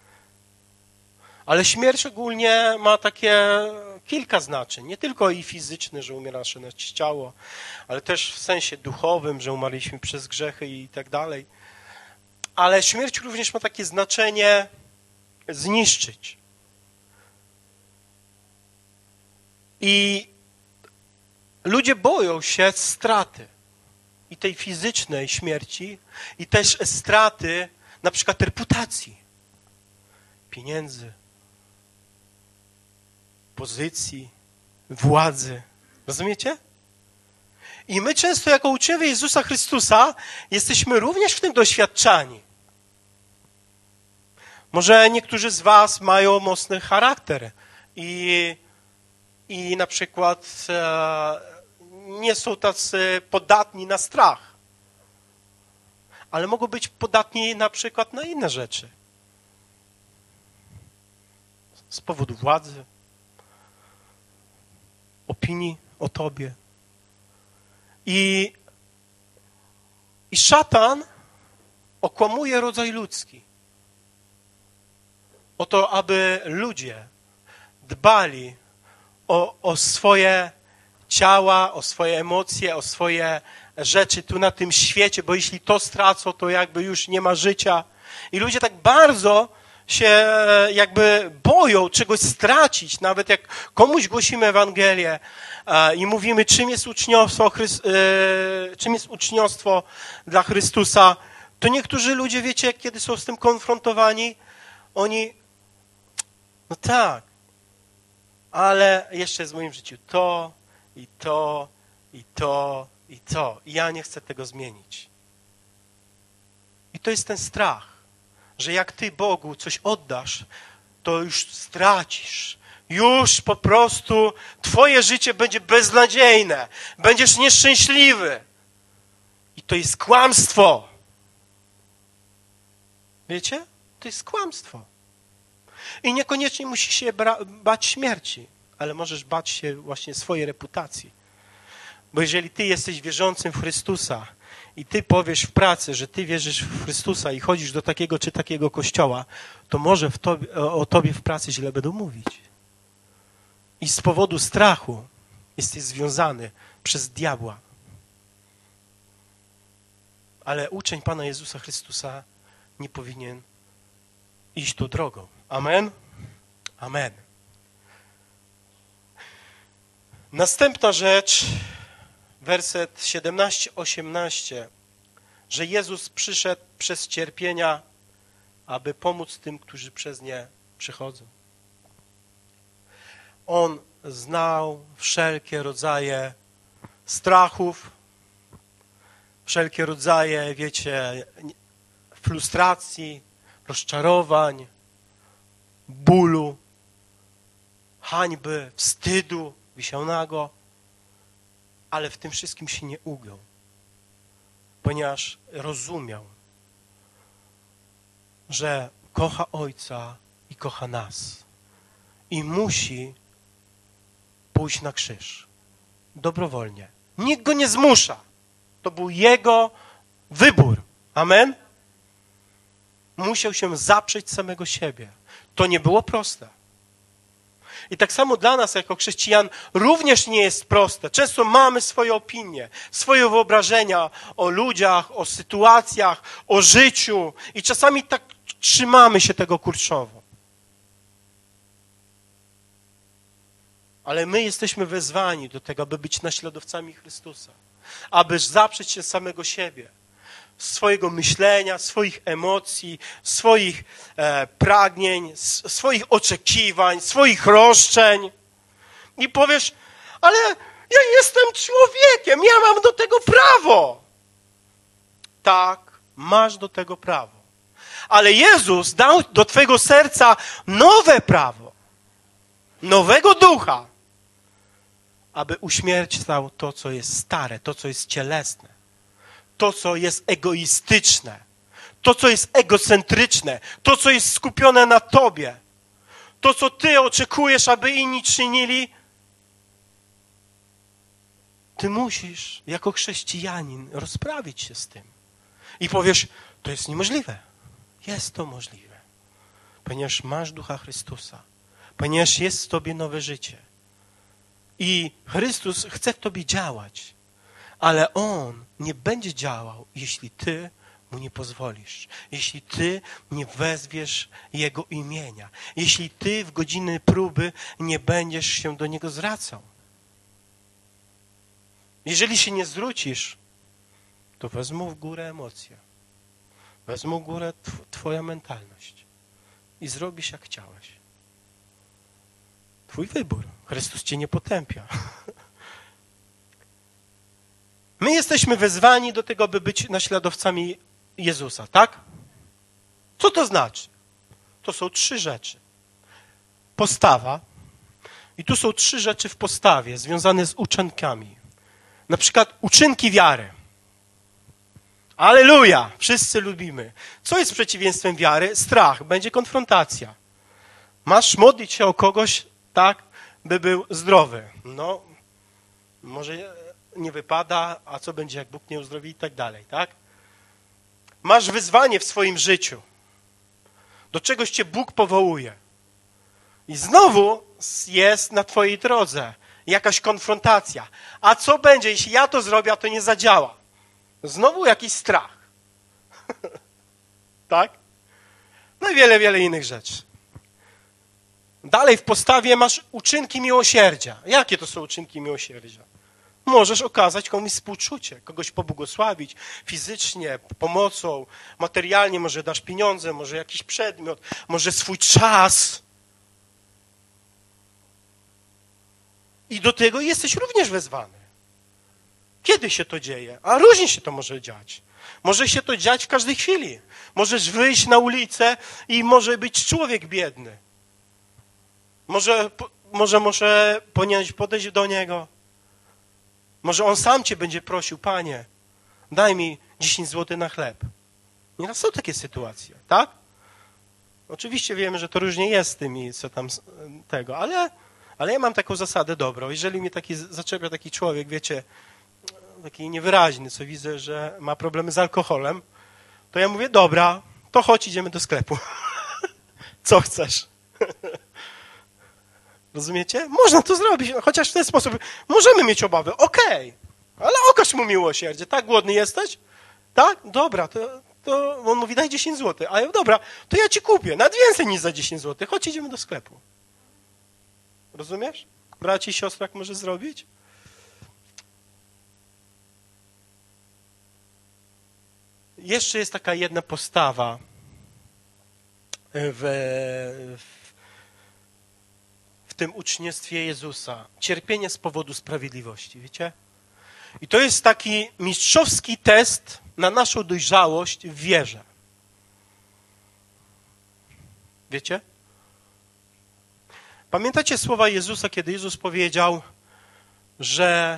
Ale śmierć ogólnie ma takie kilka znaczeń. Nie tylko i fizyczne, że umiera nasze ciało, ale też w sensie duchowym, że umarliśmy przez grzechy i tak dalej. Ale śmierć również ma takie znaczenie zniszczyć. I ludzie boją się straty. I tej fizycznej śmierci, i też straty na przykład reputacji, pieniędzy, pozycji, władzy. Rozumiecie? I my często jako uczniowie Jezusa Chrystusa jesteśmy również w tym doświadczani. Może niektórzy z was mają mocny charakter i na przykład nie są tacy podatni na strach, ale mogą być podatni na przykład na inne rzeczy. Z powodu władzy, opinii o tobie. I szatan okłamuje rodzaj ludzki o to, aby ludzie dbali o swoje ciała, o swoje emocje, o swoje rzeczy tu na tym świecie, bo jeśli to stracą, to jakby już nie ma życia. I ludzie tak bardzo się jakby boją czegoś stracić, nawet jak komuś głosimy Ewangelię i mówimy, czym jest uczniostwo dla Chrystusa, to niektórzy ludzie, wiecie, kiedy są z tym konfrontowani, oni, no tak, ale jeszcze jest w moim życiu to i to i to i to. I ja nie chcę tego zmienić. I to jest ten strach, że jak ty Bogu coś oddasz, to już stracisz. Już po prostu twoje życie będzie beznadziejne. Będziesz nieszczęśliwy. I to jest kłamstwo. Wiecie? To jest kłamstwo. I niekoniecznie musisz się bać śmierci, ale możesz bać się właśnie swojej reputacji. Bo jeżeli ty jesteś wierzącym w Chrystusa i ty powiesz w pracy, że ty wierzysz w Chrystusa i chodzisz do takiego czy takiego kościoła, to może o tobie w pracy źle będą mówić. I z powodu strachu jesteś związany przez diabła. Ale uczeń Pana Jezusa Chrystusa nie powinien iść tą drogą. Amen? Amen. Następna rzecz, werset 17-18, że Jezus przyszedł przez cierpienia, aby pomóc tym, którzy przez nie przychodzą. On znał wszelkie rodzaje strachów, wszelkie rodzaje, wiecie, frustracji, rozczarowań, bólu, hańby, wstydu, wisiał nago, ale w tym wszystkim się nie ugiął, ponieważ rozumiał, że kocha Ojca i kocha nas i musi pójść na krzyż dobrowolnie. Nikt go nie zmusza. To był jego wybór. Amen? Musiał się zaprzeć samego siebie. To nie było proste. I tak samo dla nas jako chrześcijan również nie jest proste. Często mamy swoje opinie, swoje wyobrażenia o ludziach, o sytuacjach, o życiu i czasami tak trzymamy się tego kurczowo. Ale my jesteśmy wezwani do tego, aby być naśladowcami Chrystusa, aby zaprzeć się samego siebie, swojego myślenia, swoich emocji, swoich pragnień, swoich oczekiwań, swoich roszczeń. I powiesz, ale ja jestem człowiekiem, ja mam do tego prawo. Tak, masz do tego prawo. Ale Jezus dał do twojego serca nowe prawo, nowego ducha, aby uśmiercał to, co jest stare, to, co jest cielesne, to, co jest egoistyczne, to, co jest egocentryczne, to, co jest skupione na tobie, to, co ty oczekujesz, aby inni czynili. Ty musisz, jako chrześcijanin, rozprawić się z tym. I powiesz, to jest niemożliwe. Jest to możliwe. Ponieważ masz Ducha Chrystusa. Ponieważ jest w tobie nowe życie. I Chrystus chce w tobie działać. Ale On nie będzie działał, jeśli ty Mu nie pozwolisz. Jeśli ty nie wezwiesz Jego imienia. Jeśli ty w godziny próby nie będziesz się do Niego zwracał. Jeżeli się nie zwrócisz, to wezmą w górę emocje. Wezmą w górę twoja mentalność. I zrobisz, jak chciałeś. Twój wybór. Chrystus cię nie potępia. My jesteśmy wezwani do tego, by być naśladowcami Jezusa, tak? Co to znaczy? To są 3 rzeczy. Postawa. I tu są 3 rzeczy w postawie związane z uczynkami. Na przykład uczynki wiary. Alleluja! Wszyscy lubimy. Co jest przeciwieństwem wiary? Strach. Będzie konfrontacja. Masz modlić się o kogoś, tak, by był zdrowy. No, może nie wypada, a co będzie, jak Bóg nie uzdrowi i tak dalej, tak? Masz wyzwanie w swoim życiu. Do czegoś cię Bóg powołuje. I znowu jest na twojej drodze jakaś konfrontacja. A co będzie, jeśli ja to zrobię, a to nie zadziała? Znowu jakiś strach. Tak? No i wiele innych rzeczy. Dalej w postawie masz uczynki miłosierdzia. Jakie to są uczynki miłosierdzia? Możesz okazać komuś współczucie, kogoś pobłogosławić fizycznie, pomocą, materialnie, może dasz pieniądze, może jakiś przedmiot, może swój czas. I do tego jesteś również wezwany. Kiedy się to dzieje? A różnie się to może dziać. Może się to dziać w każdej chwili. Możesz wyjść na ulicę i może być człowiek biedny. Może powinieneś podejść do niego. Może on sam cię będzie prosił, Panie, daj mi 10 zł na chleb. Nieraz są takie sytuacje, tak? Oczywiście wiemy, że to różnie jest z tymi, co tam tego, ale ja mam taką zasadę dobrą. Jeżeli mnie zaczepia taki człowiek, wiecie, taki niewyraźny, co widzę, że ma problemy z alkoholem, to ja mówię, dobra, to chodź, idziemy do sklepu. Co chcesz? Rozumiecie? Można to zrobić, chociaż w ten sposób możemy mieć obawy. Okej, ale okaż mu miłosierdzie. Tak głodny jesteś? Tak? Dobra, to on mówi, daj 10 zł. A ja, dobra, to ja ci kupię. Nawet więcej niż za 10 zł. Chodź, idziemy do sklepu. Rozumiesz? Braci i siostry, jak może zrobić? Jeszcze jest taka jedna postawa w tym uczniostwie Jezusa. Cierpienie z powodu sprawiedliwości, wiecie? I to jest taki mistrzowski test na naszą dojrzałość w wierze. Wiecie? Pamiętacie słowa Jezusa, kiedy Jezus powiedział, że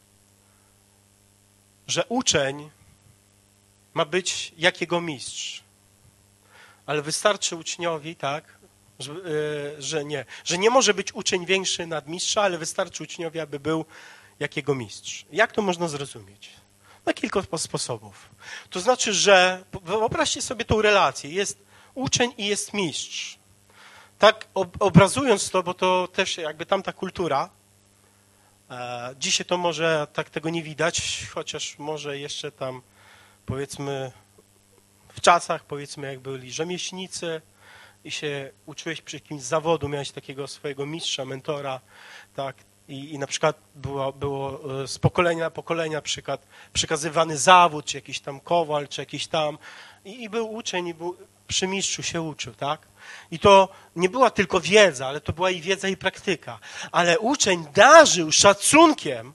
uczeń ma być jak jego mistrz. Ale wystarczy uczniowi, tak, że nie może być uczeń większy nad mistrza, ale wystarczy uczniowi, aby był jak jego mistrz. Jak to można zrozumieć? Na kilka sposobów. To znaczy, że wyobraźcie sobie tą relację. Jest uczeń i jest mistrz. Tak obrazując to, bo to też jakby tamta kultura, dzisiaj to może tak tego nie widać, chociaż może jeszcze tam powiedzmy w czasach, powiedzmy jak byli rzemieślnicy i się uczyłeś przy jakimś zawodu, miałeś takiego swojego mistrza, mentora, tak, I na przykład było z pokolenia na pokolenia przekazywany zawód, czy jakiś tam kowal, czy jakiś tam. I był uczeń, i był przy mistrzu się uczył, tak? I to nie była tylko wiedza, ale to była i wiedza, i praktyka. Ale uczeń darzył szacunkiem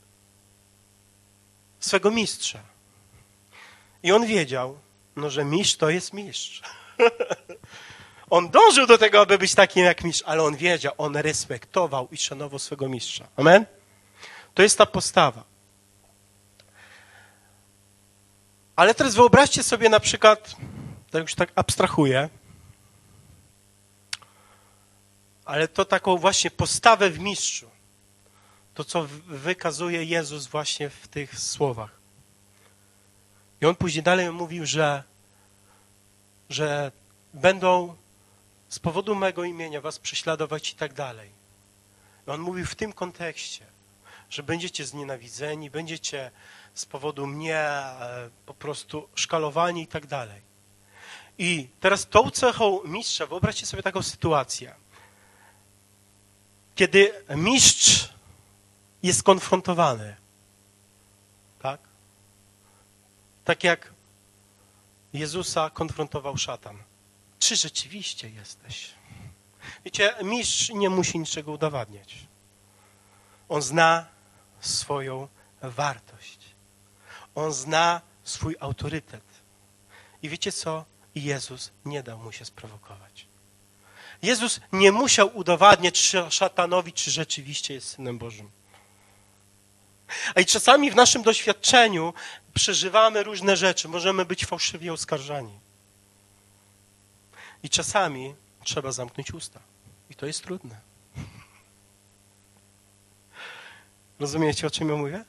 swego mistrza. I on wiedział, no, że mistrz to jest mistrz. On dążył do tego, aby być takim jak mistrz, ale on wiedział, on respektował i szanował swego mistrza. Amen? To jest ta postawa. Ale teraz wyobraźcie sobie na przykład, tak już tak abstrahuję, ale to taką właśnie postawę w mistrzu. To, co wykazuje Jezus właśnie w tych słowach. I on później dalej mówił, że będą z powodu mego imienia was prześladować i tak dalej. I on mówił w tym kontekście, że będziecie znienawidzeni, będziecie z powodu mnie po prostu szkalowani i tak dalej. I teraz tą cechą mistrza, wyobraźcie sobie taką sytuację, kiedy mistrz jest konfrontowany, tak? Tak jak Jezusa konfrontował szatan. Czy rzeczywiście jesteś? Wiecie, mistrz nie musi niczego udowadniać. On zna swoją wartość. On zna swój autorytet. I wiecie co? Jezus nie dał mu się sprowokować. Jezus nie musiał udowadniać szatanowi, czy rzeczywiście jest Synem Bożym. A i czasami w naszym doświadczeniu przeżywamy różne rzeczy. Możemy być fałszywie oskarżani. I czasami trzeba zamknąć usta. I to jest trudne. Rozumiecie, o czym ja mówię?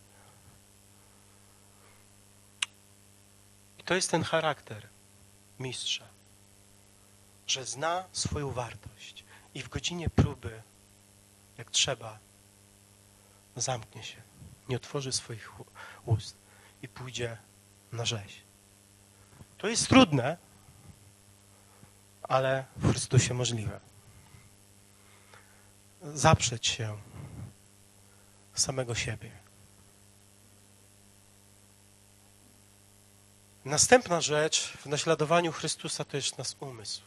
I to jest ten charakter mistrza, że zna swoją wartość i w godzinie próby, jak trzeba, zamknie się, nie otworzy swoich ust i pójdzie na rzeź. To jest trudne, ale w Chrystusie możliwe. Zaprzeć się samego siebie. Następna rzecz w naśladowaniu Chrystusa to jest nasz umysł.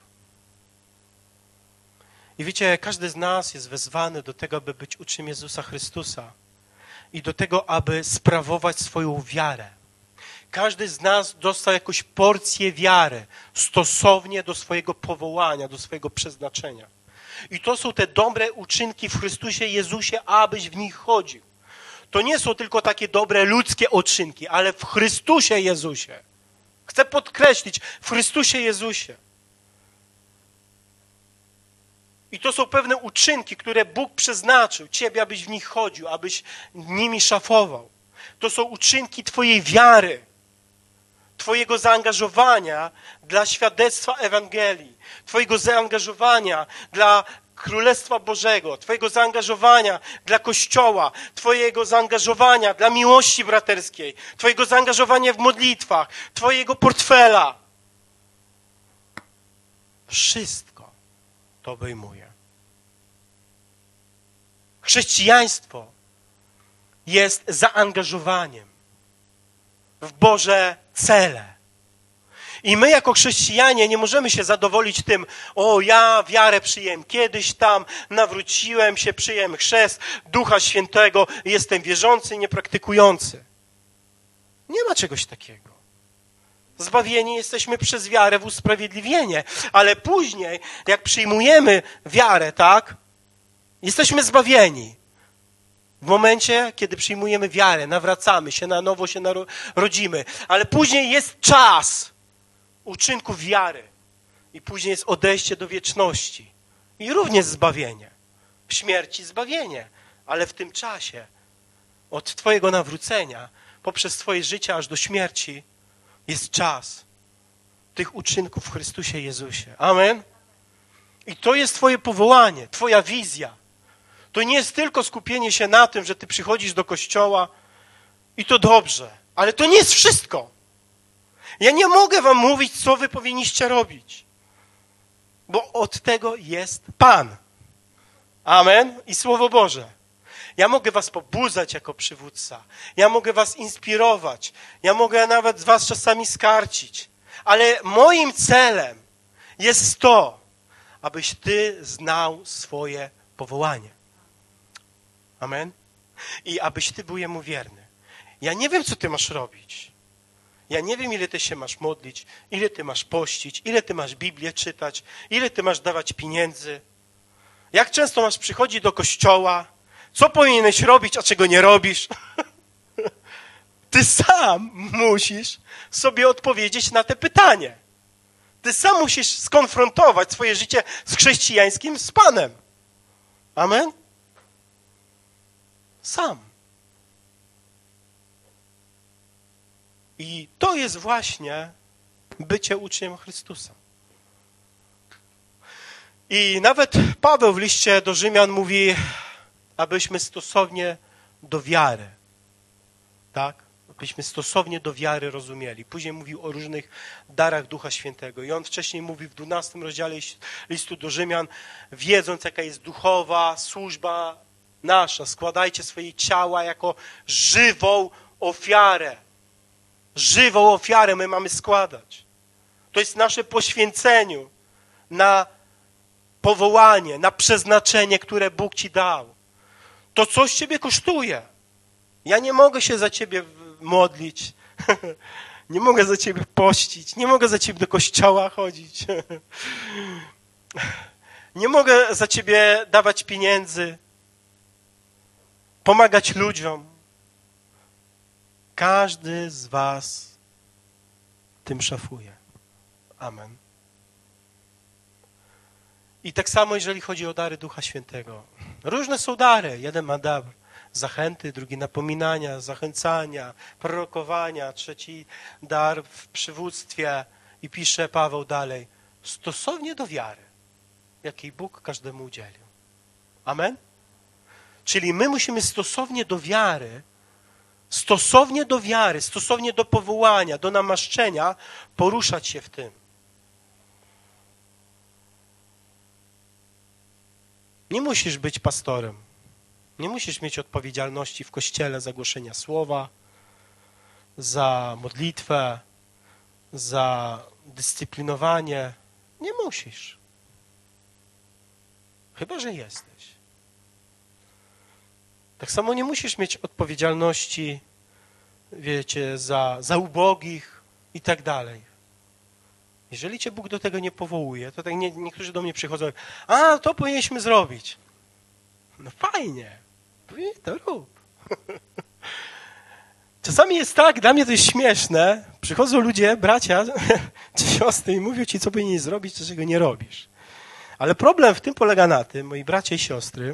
I wiecie, każdy z nas jest wezwany do tego, aby być uczniem Jezusa Chrystusa i do tego, aby sprawować swoją wiarę. Każdy z nas dostał jakąś porcję wiary stosownie do swojego powołania, do swojego przeznaczenia. I to są te dobre uczynki w Chrystusie Jezusie, abyś w nich chodził. To nie są tylko takie dobre ludzkie uczynki, ale w Chrystusie Jezusie. Chcę podkreślić, w Chrystusie Jezusie. I to są pewne uczynki, które Bóg przeznaczył ciebie, abyś w nich chodził, abyś nimi szafował. To są uczynki twojej wiary, twojego zaangażowania dla świadectwa Ewangelii, twojego zaangażowania dla Królestwa Bożego, twojego zaangażowania dla Kościoła, twojego zaangażowania dla miłości braterskiej, twojego zaangażowania w modlitwach, twojego portfela. Wszystko to obejmuje. Chrześcijaństwo jest zaangażowaniem w Boże cele. I my jako chrześcijanie nie możemy się zadowolić tym, o ja wiarę przyjąłem kiedyś tam, nawróciłem się, przyjąłem chrzest Ducha Świętego, jestem wierzący i niepraktykujący. Nie ma czegoś takiego. Zbawieni jesteśmy przez wiarę w usprawiedliwienie, ale później, jak przyjmujemy wiarę, tak, jesteśmy zbawieni. W momencie, kiedy przyjmujemy wiarę, nawracamy się, na nowo się narodzimy, ale później jest czas uczynków wiary i później jest odejście do wieczności i również zbawienie. W śmierci zbawienie, ale w tym czasie od twojego nawrócenia poprzez twoje życie aż do śmierci jest czas tych uczynków w Chrystusie Jezusie. Amen? I to jest twoje powołanie, twoja wizja. To nie jest tylko skupienie się na tym, że ty przychodzisz do kościoła i to dobrze, ale to nie jest wszystko. Ja nie mogę wam mówić, co wy powinniście robić, bo od tego jest Pan. Amen? I Słowo Boże. Ja mogę was pobudzać jako przywódca. Ja mogę was inspirować. Ja mogę nawet z was czasami skarcić. Ale moim celem jest to, abyś ty znał swoje powołanie. Amen? I abyś ty był jemu wierny. Ja nie wiem, co ty masz robić. Ja nie wiem, ile ty się masz modlić, ile ty masz pościć, ile ty masz Biblię czytać, ile ty masz dawać pieniędzy. Jak często masz przychodzić do kościoła, co powinieneś robić, a czego nie robisz. Ty sam musisz sobie odpowiedzieć na te pytanie. Ty sam musisz skonfrontować swoje życie z chrześcijańskim z Panem. Amen? Sam. I to jest właśnie bycie uczniem Chrystusa. I nawet Paweł w liście do Rzymian mówi, abyśmy stosownie do wiary, tak? Abyśmy stosownie do wiary rozumieli. Później mówił o różnych darach Ducha Świętego. I on wcześniej mówi w 12 rozdziale listu do Rzymian, wiedząc, jaka jest duchowa służba nasza, składajcie swoje ciała jako żywą ofiarę. Żywą ofiarę my mamy składać. To jest nasze poświęcenie na powołanie, na przeznaczenie, które Bóg ci dał. To coś ciebie kosztuje. Ja nie mogę się za ciebie modlić. Nie mogę za ciebie pościć. Nie mogę za ciebie do kościoła chodzić. Nie mogę za ciebie dawać pieniędzy. Pomagać ludziom. Każdy z was tym szafuje. Amen. I tak samo, jeżeli chodzi o dary Ducha Świętego. Różne są dary. Jeden ma dar zachęty, drugi napominania, zachęcania, prorokowania, trzeci dar w przywództwie. I pisze Paweł dalej, stosownie do wiary, jakiej Bóg każdemu udzielił. Amen? Czyli my musimy stosownie do wiary, stosownie do powołania, do namaszczenia, poruszać się w tym. Nie musisz być pastorem. Nie musisz mieć odpowiedzialności w kościele za głoszenie słowa, za modlitwę, za dyscyplinowanie. Nie musisz. Chyba że jesteś. Tak samo nie musisz mieć odpowiedzialności, wiecie, za ubogich i tak dalej. Jeżeli cię Bóg do tego nie powołuje, to tak niektórzy do mnie przychodzą, a to powinniśmy zrobić. No fajnie, to rób. Czasami jest tak, dla mnie to jest śmieszne, przychodzą ludzie, bracia czy siostry i mówią ci, co powinieneś zrobić, czego nie robisz. Ale problem w tym polega na tym, moi bracia i siostry,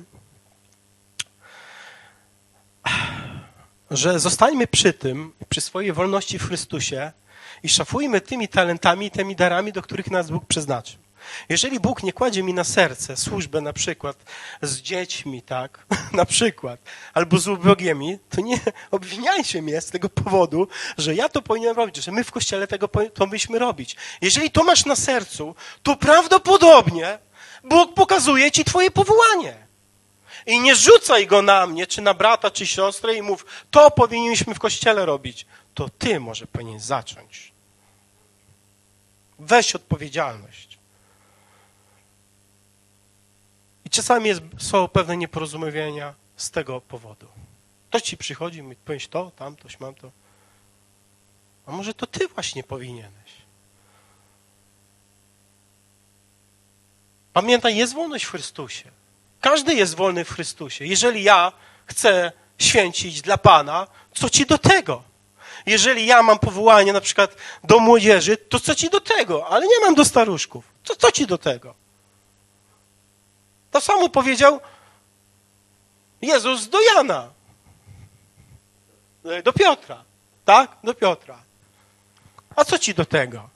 że zostańmy przy tym, przy swojej wolności w Chrystusie i szafujmy tymi talentami i tymi darami, do których nas Bóg przeznaczył. Jeżeli Bóg nie kładzie mi na serce służbę na przykład z dziećmi, tak, na przykład, albo z ubogimi, to nie obwiniajcie mnie z tego powodu, że ja to powinienem robić, że my w Kościele to powinniśmy robić. Jeżeli to masz na sercu, to prawdopodobnie Bóg pokazuje ci twoje powołanie. I nie rzucaj go na mnie, czy na brata, czy siostrę i mów, to powinniśmy w Kościele robić. To ty może powinien zacząć. Weź odpowiedzialność. I czasami są pewne nieporozumienia z tego powodu. Ktoś ci przychodzi i mówi, powinieneś to, tamto, śmam to. A może to ty właśnie powinieneś. Pamiętaj, jest wolność w Chrystusie. Każdy jest wolny w Chrystusie. Jeżeli ja chcę święcić dla Pana, co ci do tego? Jeżeli ja mam powołanie na przykład do młodzieży, to co ci do tego? Ale nie mam do staruszków. Co ci do tego? To samo powiedział Jezus do Jana. Do Piotra. Tak? Do Piotra. A co ci do tego?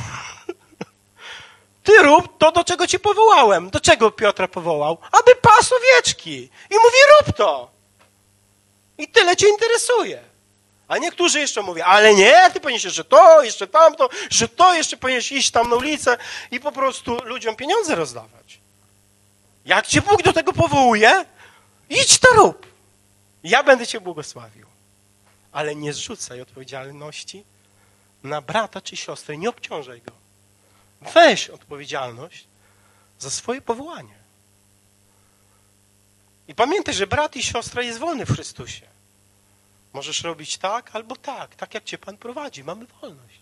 Ty rób to, do czego cię powołałem. Do czego Piotra powołał? Aby pasł owieczki. I mówi, rób to. I tyle cię interesuje. A niektórzy jeszcze mówią, ale nie, ty powinieneś jeszcze to, jeszcze tamto, że to, jeszcze powinieneś iść tam na ulicę i po prostu ludziom pieniądze rozdawać. Jak cię Bóg do tego powołuje, idź to rób. Ja będę cię błogosławił. Ale nie zrzucaj odpowiedzialności na brata czy siostrę, nie obciążaj go. Weź odpowiedzialność za swoje powołanie. I pamiętaj, że brat i siostra jest wolny w Chrystusie. Możesz robić tak albo tak jak cię Pan prowadzi. Mamy wolność.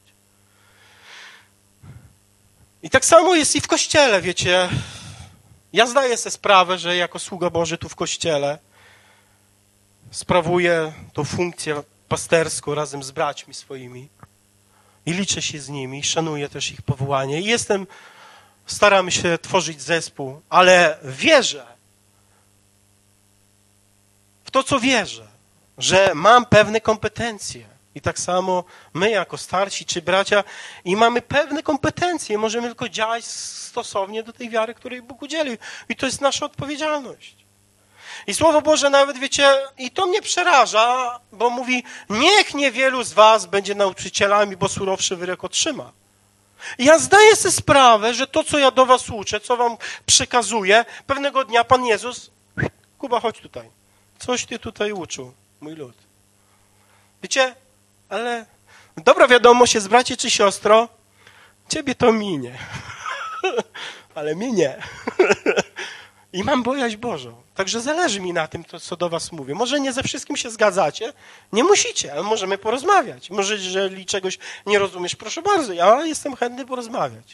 I tak samo jest i w Kościele, wiecie. Ja zdaję sobie sprawę, że jako sługa Boży tu w Kościele sprawuję tą funkcję pasterską razem z braćmi swoimi i liczę się z nimi, szanuję też ich powołanie i staramy się tworzyć zespół, ale wierzę w to, co wierzę, że mam pewne kompetencje i tak samo my jako starsi czy bracia i mamy pewne kompetencje, możemy tylko działać stosownie do tej wiary, której Bóg udzielił i to jest nasza odpowiedzialność. I Słowo Boże nawet, wiecie, i to mnie przeraża, bo mówi, niech niewielu z was będzie nauczycielami, bo surowszy wyrok otrzyma. I ja zdaję sobie sprawę, że to, co ja do was uczę, co wam przekazuję, pewnego dnia Pan Jezus, Kuba, chodź tutaj, coś ty tutaj uczył, mój lud. Wiecie, ale dobra wiadomość jest, bracie czy siostro, ciebie to minie, ale mnie nie. I mam bojaźń Bożą. Także zależy mi na tym, co do was mówię. Może nie ze wszystkim się zgadzacie, nie musicie, ale możemy porozmawiać. Może jeżeli czegoś nie rozumiesz, proszę bardzo, ja jestem chętny porozmawiać.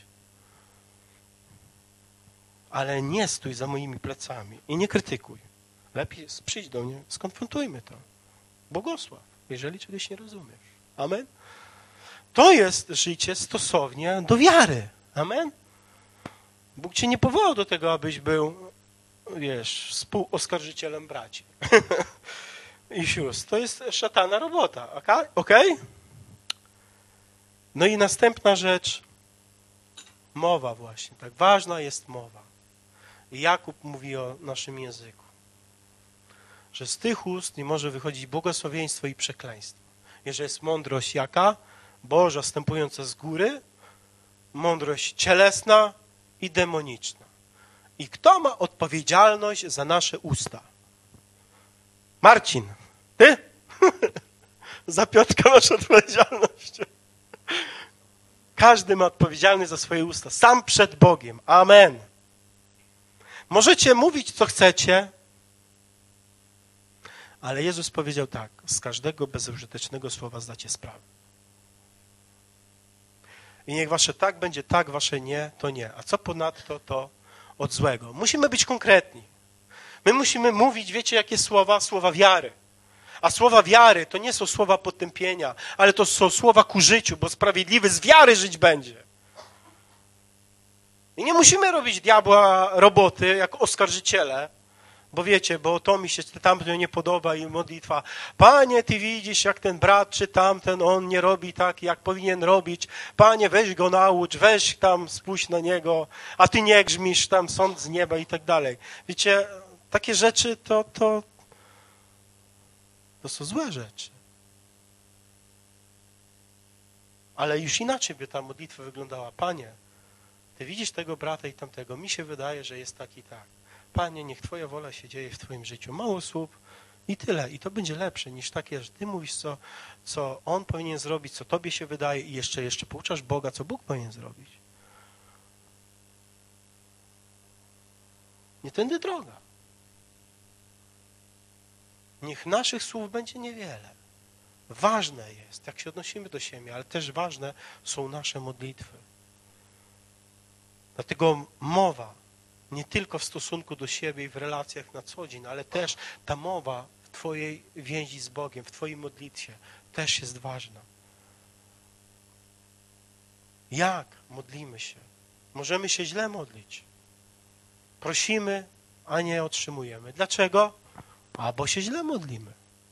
Ale nie stój za moimi plecami i nie krytykuj. Lepiej przyjdź do mnie, skonfrontujmy to. Błogosław, jeżeli czegoś nie rozumiesz. Amen? To jest życie stosownie do wiary. Amen? Bóg cię nie powołał do tego, abyś był, wiesz, współoskarżycielem braci i sióstr. To jest szatana robota, okej? No i następna rzecz, mowa właśnie. Tak ważna jest mowa. I Jakub mówi o naszym języku, że z tych ust nie może wychodzić błogosławieństwo i przekleństwo. Jeżeli jest mądrość jaka? Boża, wstępująca z góry, mądrość cielesna i demoniczna. I kto ma odpowiedzialność za nasze usta? Marcin, ty? Za Piotrka masz odpowiedzialność. Każdy ma odpowiedzialność za swoje usta. Sam przed Bogiem. Amen. Możecie mówić, co chcecie, ale Jezus powiedział tak, z każdego bezużytecznego słowa zdacie sprawę. I niech wasze tak będzie tak, wasze nie, to nie. A co ponadto, to od złego. Musimy być konkretni. My musimy mówić, wiecie, jakie słowa? Słowa wiary. A słowa wiary to nie są słowa potępienia, ale to są słowa ku życiu, bo sprawiedliwy z wiary żyć będzie. I nie musimy robić diabła roboty jak oskarżyciele, bo wiecie, bo to mi się tamto nie podoba i modlitwa. Panie, ty widzisz, jak ten brat czy tamten, on nie robi tak, jak powinien robić. Panie, weź go naucz, weź tam, spójrz na niego, a ty nie grzmisz tam sąd z nieba i tak dalej. Wiecie, takie rzeczy to są złe rzeczy. Ale już inaczej by ta modlitwa wyglądała. Panie, ty widzisz tego brata i tamtego. Mi się wydaje, że jest tak i tak. Panie, niech Twoja wola się dzieje w Twoim życiu. Mało słów i tyle. I to będzie lepsze niż takie, że Ty mówisz, co On powinien zrobić, co Tobie się wydaje i jeszcze pouczasz Boga, co Bóg powinien zrobić. Nie tędy droga. Niech naszych słów będzie niewiele. Ważne jest, jak się odnosimy do siebie, ale też ważne są nasze modlitwy. Dlatego mowa nie tylko w stosunku do siebie i w relacjach na co dzień, ale też ta mowa w Twojej więzi z Bogiem, w Twojej modlitwie też jest ważna. Jak modlimy się? Możemy się źle modlić. Prosimy, a nie otrzymujemy. Dlaczego? Bo się źle modlimy.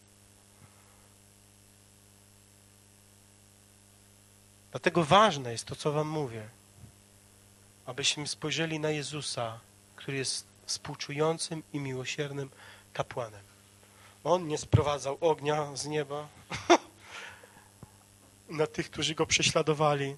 Dlatego ważne jest to, co wam mówię, abyśmy spojrzeli na Jezusa, który jest współczującym i miłosiernym kapłanem. On nie sprowadzał ognia z nieba na tych, którzy go prześladowali.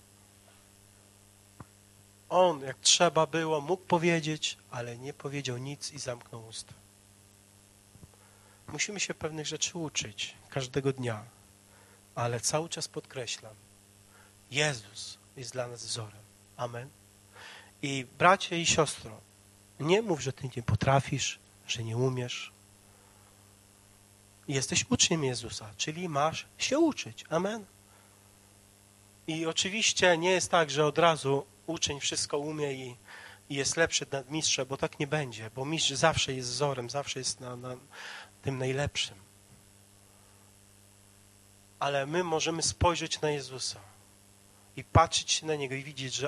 On, jak trzeba było, mógł powiedzieć, ale nie powiedział nic i zamknął usta. Musimy się pewnych rzeczy uczyć każdego dnia, ale cały czas podkreślam, Jezus jest dla nas wzorem. Amen. I bracie i siostro, nie mów, że ty nie potrafisz, że nie umiesz. Jesteś uczniem Jezusa, czyli masz się uczyć. Amen. I oczywiście nie jest tak, że od razu uczeń wszystko umie i jest lepszy nad mistrzem, bo tak nie będzie, bo mistrz zawsze jest wzorem, zawsze jest na tym najlepszym. Ale my możemy spojrzeć na Jezusa i patrzeć się na Niego i widzieć, że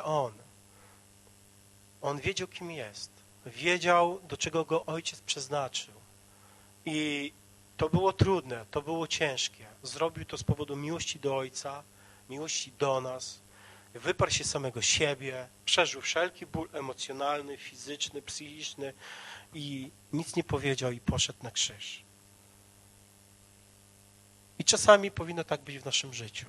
On wiedział, kim jest. Wiedział, do czego Go Ojciec przeznaczył. I to było trudne, to było ciężkie. Zrobił to z powodu miłości do Ojca, miłości do nas. Wyparł się samego siebie, przeżył wszelki ból emocjonalny, fizyczny, psychiczny i nic nie powiedział i poszedł na krzyż. I czasami powinno tak być w naszym życiu.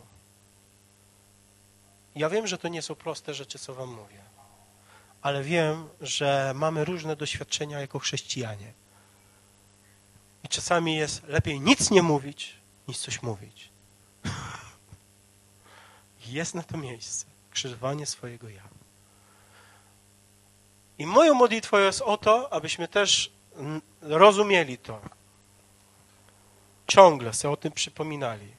Ja wiem, że to nie są proste rzeczy, co wam mówię, ale wiem, że mamy różne doświadczenia jako chrześcijanie. I czasami jest lepiej nic nie mówić, niż coś mówić. Jest na to miejsce. Krzyżowanie swojego ja. I moją modlitwą jest o to, abyśmy też rozumieli to. Ciągle sobie o tym przypominali.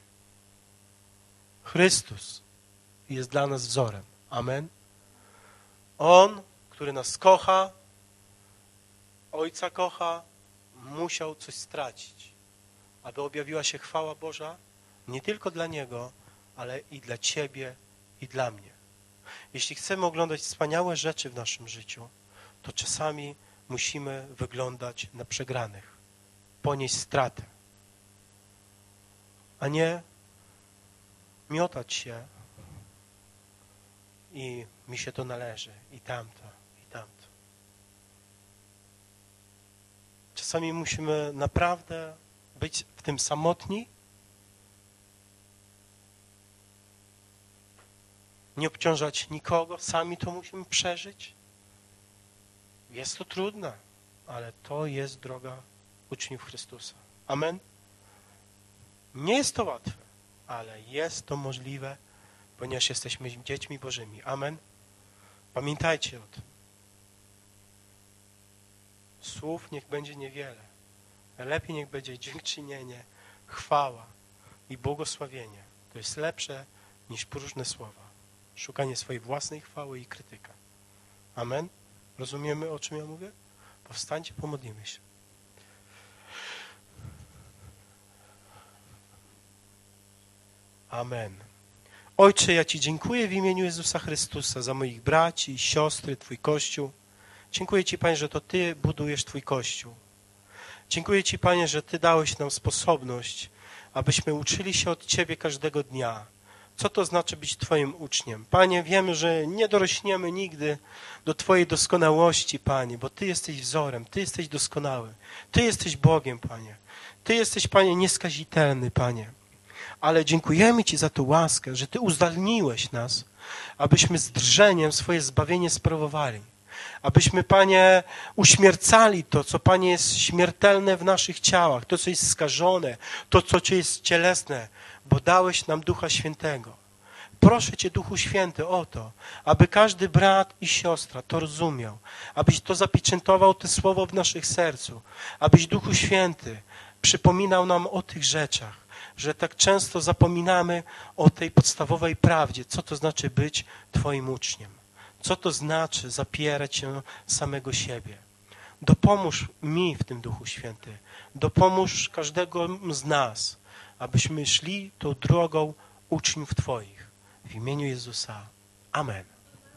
Chrystus jest dla nas wzorem. Amen. On, który nas kocha, Ojca kocha, musiał coś stracić, aby objawiła się chwała Boża nie tylko dla Niego, ale i dla ciebie i dla mnie. Jeśli chcemy oglądać wspaniałe rzeczy w naszym życiu, to czasami musimy wyglądać na przegranych, ponieść stratę, a nie miotać się i mi się to należy, i tamto, i tamto. Czasami musimy naprawdę być w tym samotni, nie obciążać nikogo, sami to musimy przeżyć. Jest to trudne, ale to jest droga uczniów Chrystusa. Amen? Nie jest to łatwe, ale jest to możliwe, ponieważ jesteśmy dziećmi Bożymi. Amen? Pamiętajcie o tym. Słów niech będzie niewiele. Lepiej niech będzie dziękczynienie, chwała i błogosławienie. To jest lepsze niż próżne słowa. Szukanie swojej własnej chwały i krytyka. Amen? Rozumiemy, o czym ja mówię? Powstańcie, pomodlimy się. Amen. Ojcze, ja Ci dziękuję w imieniu Jezusa Chrystusa za moich braci i siostry, Twój Kościół. Dziękuję Ci, Panie, że to Ty budujesz Twój Kościół. Dziękuję Ci, Panie, że Ty dałeś nam sposobność, abyśmy uczyli się od Ciebie każdego dnia. Co to znaczy być Twoim uczniem? Panie, wiemy, że nie dorośniemy nigdy do Twojej doskonałości, Panie, bo Ty jesteś wzorem, Ty jesteś doskonały. Ty jesteś Bogiem, Panie. Ty jesteś, Panie, nieskazitelny, Panie. Ale dziękujemy Ci za tę łaskę, że Ty uzdolniłeś nas, abyśmy z drżeniem swoje zbawienie sprawowali. Abyśmy, Panie, uśmiercali to, co, Panie, jest śmiertelne w naszych ciałach, to, co jest skażone, to, co jest cielesne, bo dałeś nam Ducha Świętego. Proszę Cię, Duchu Święty, o to, aby każdy brat i siostra to rozumiał, abyś to zapieczętował te słowo w naszych sercu, abyś, Duchu Święty, przypominał nam o tych rzeczach, że tak często zapominamy o tej podstawowej prawdzie, co to znaczy być Twoim uczniem. Co to znaczy zapierać się samego siebie. Dopomóż mi w tym, Duchu Święty. Dopomóż każdego z nas, abyśmy szli tą drogą uczniów Twoich. W imieniu Jezusa. Amen.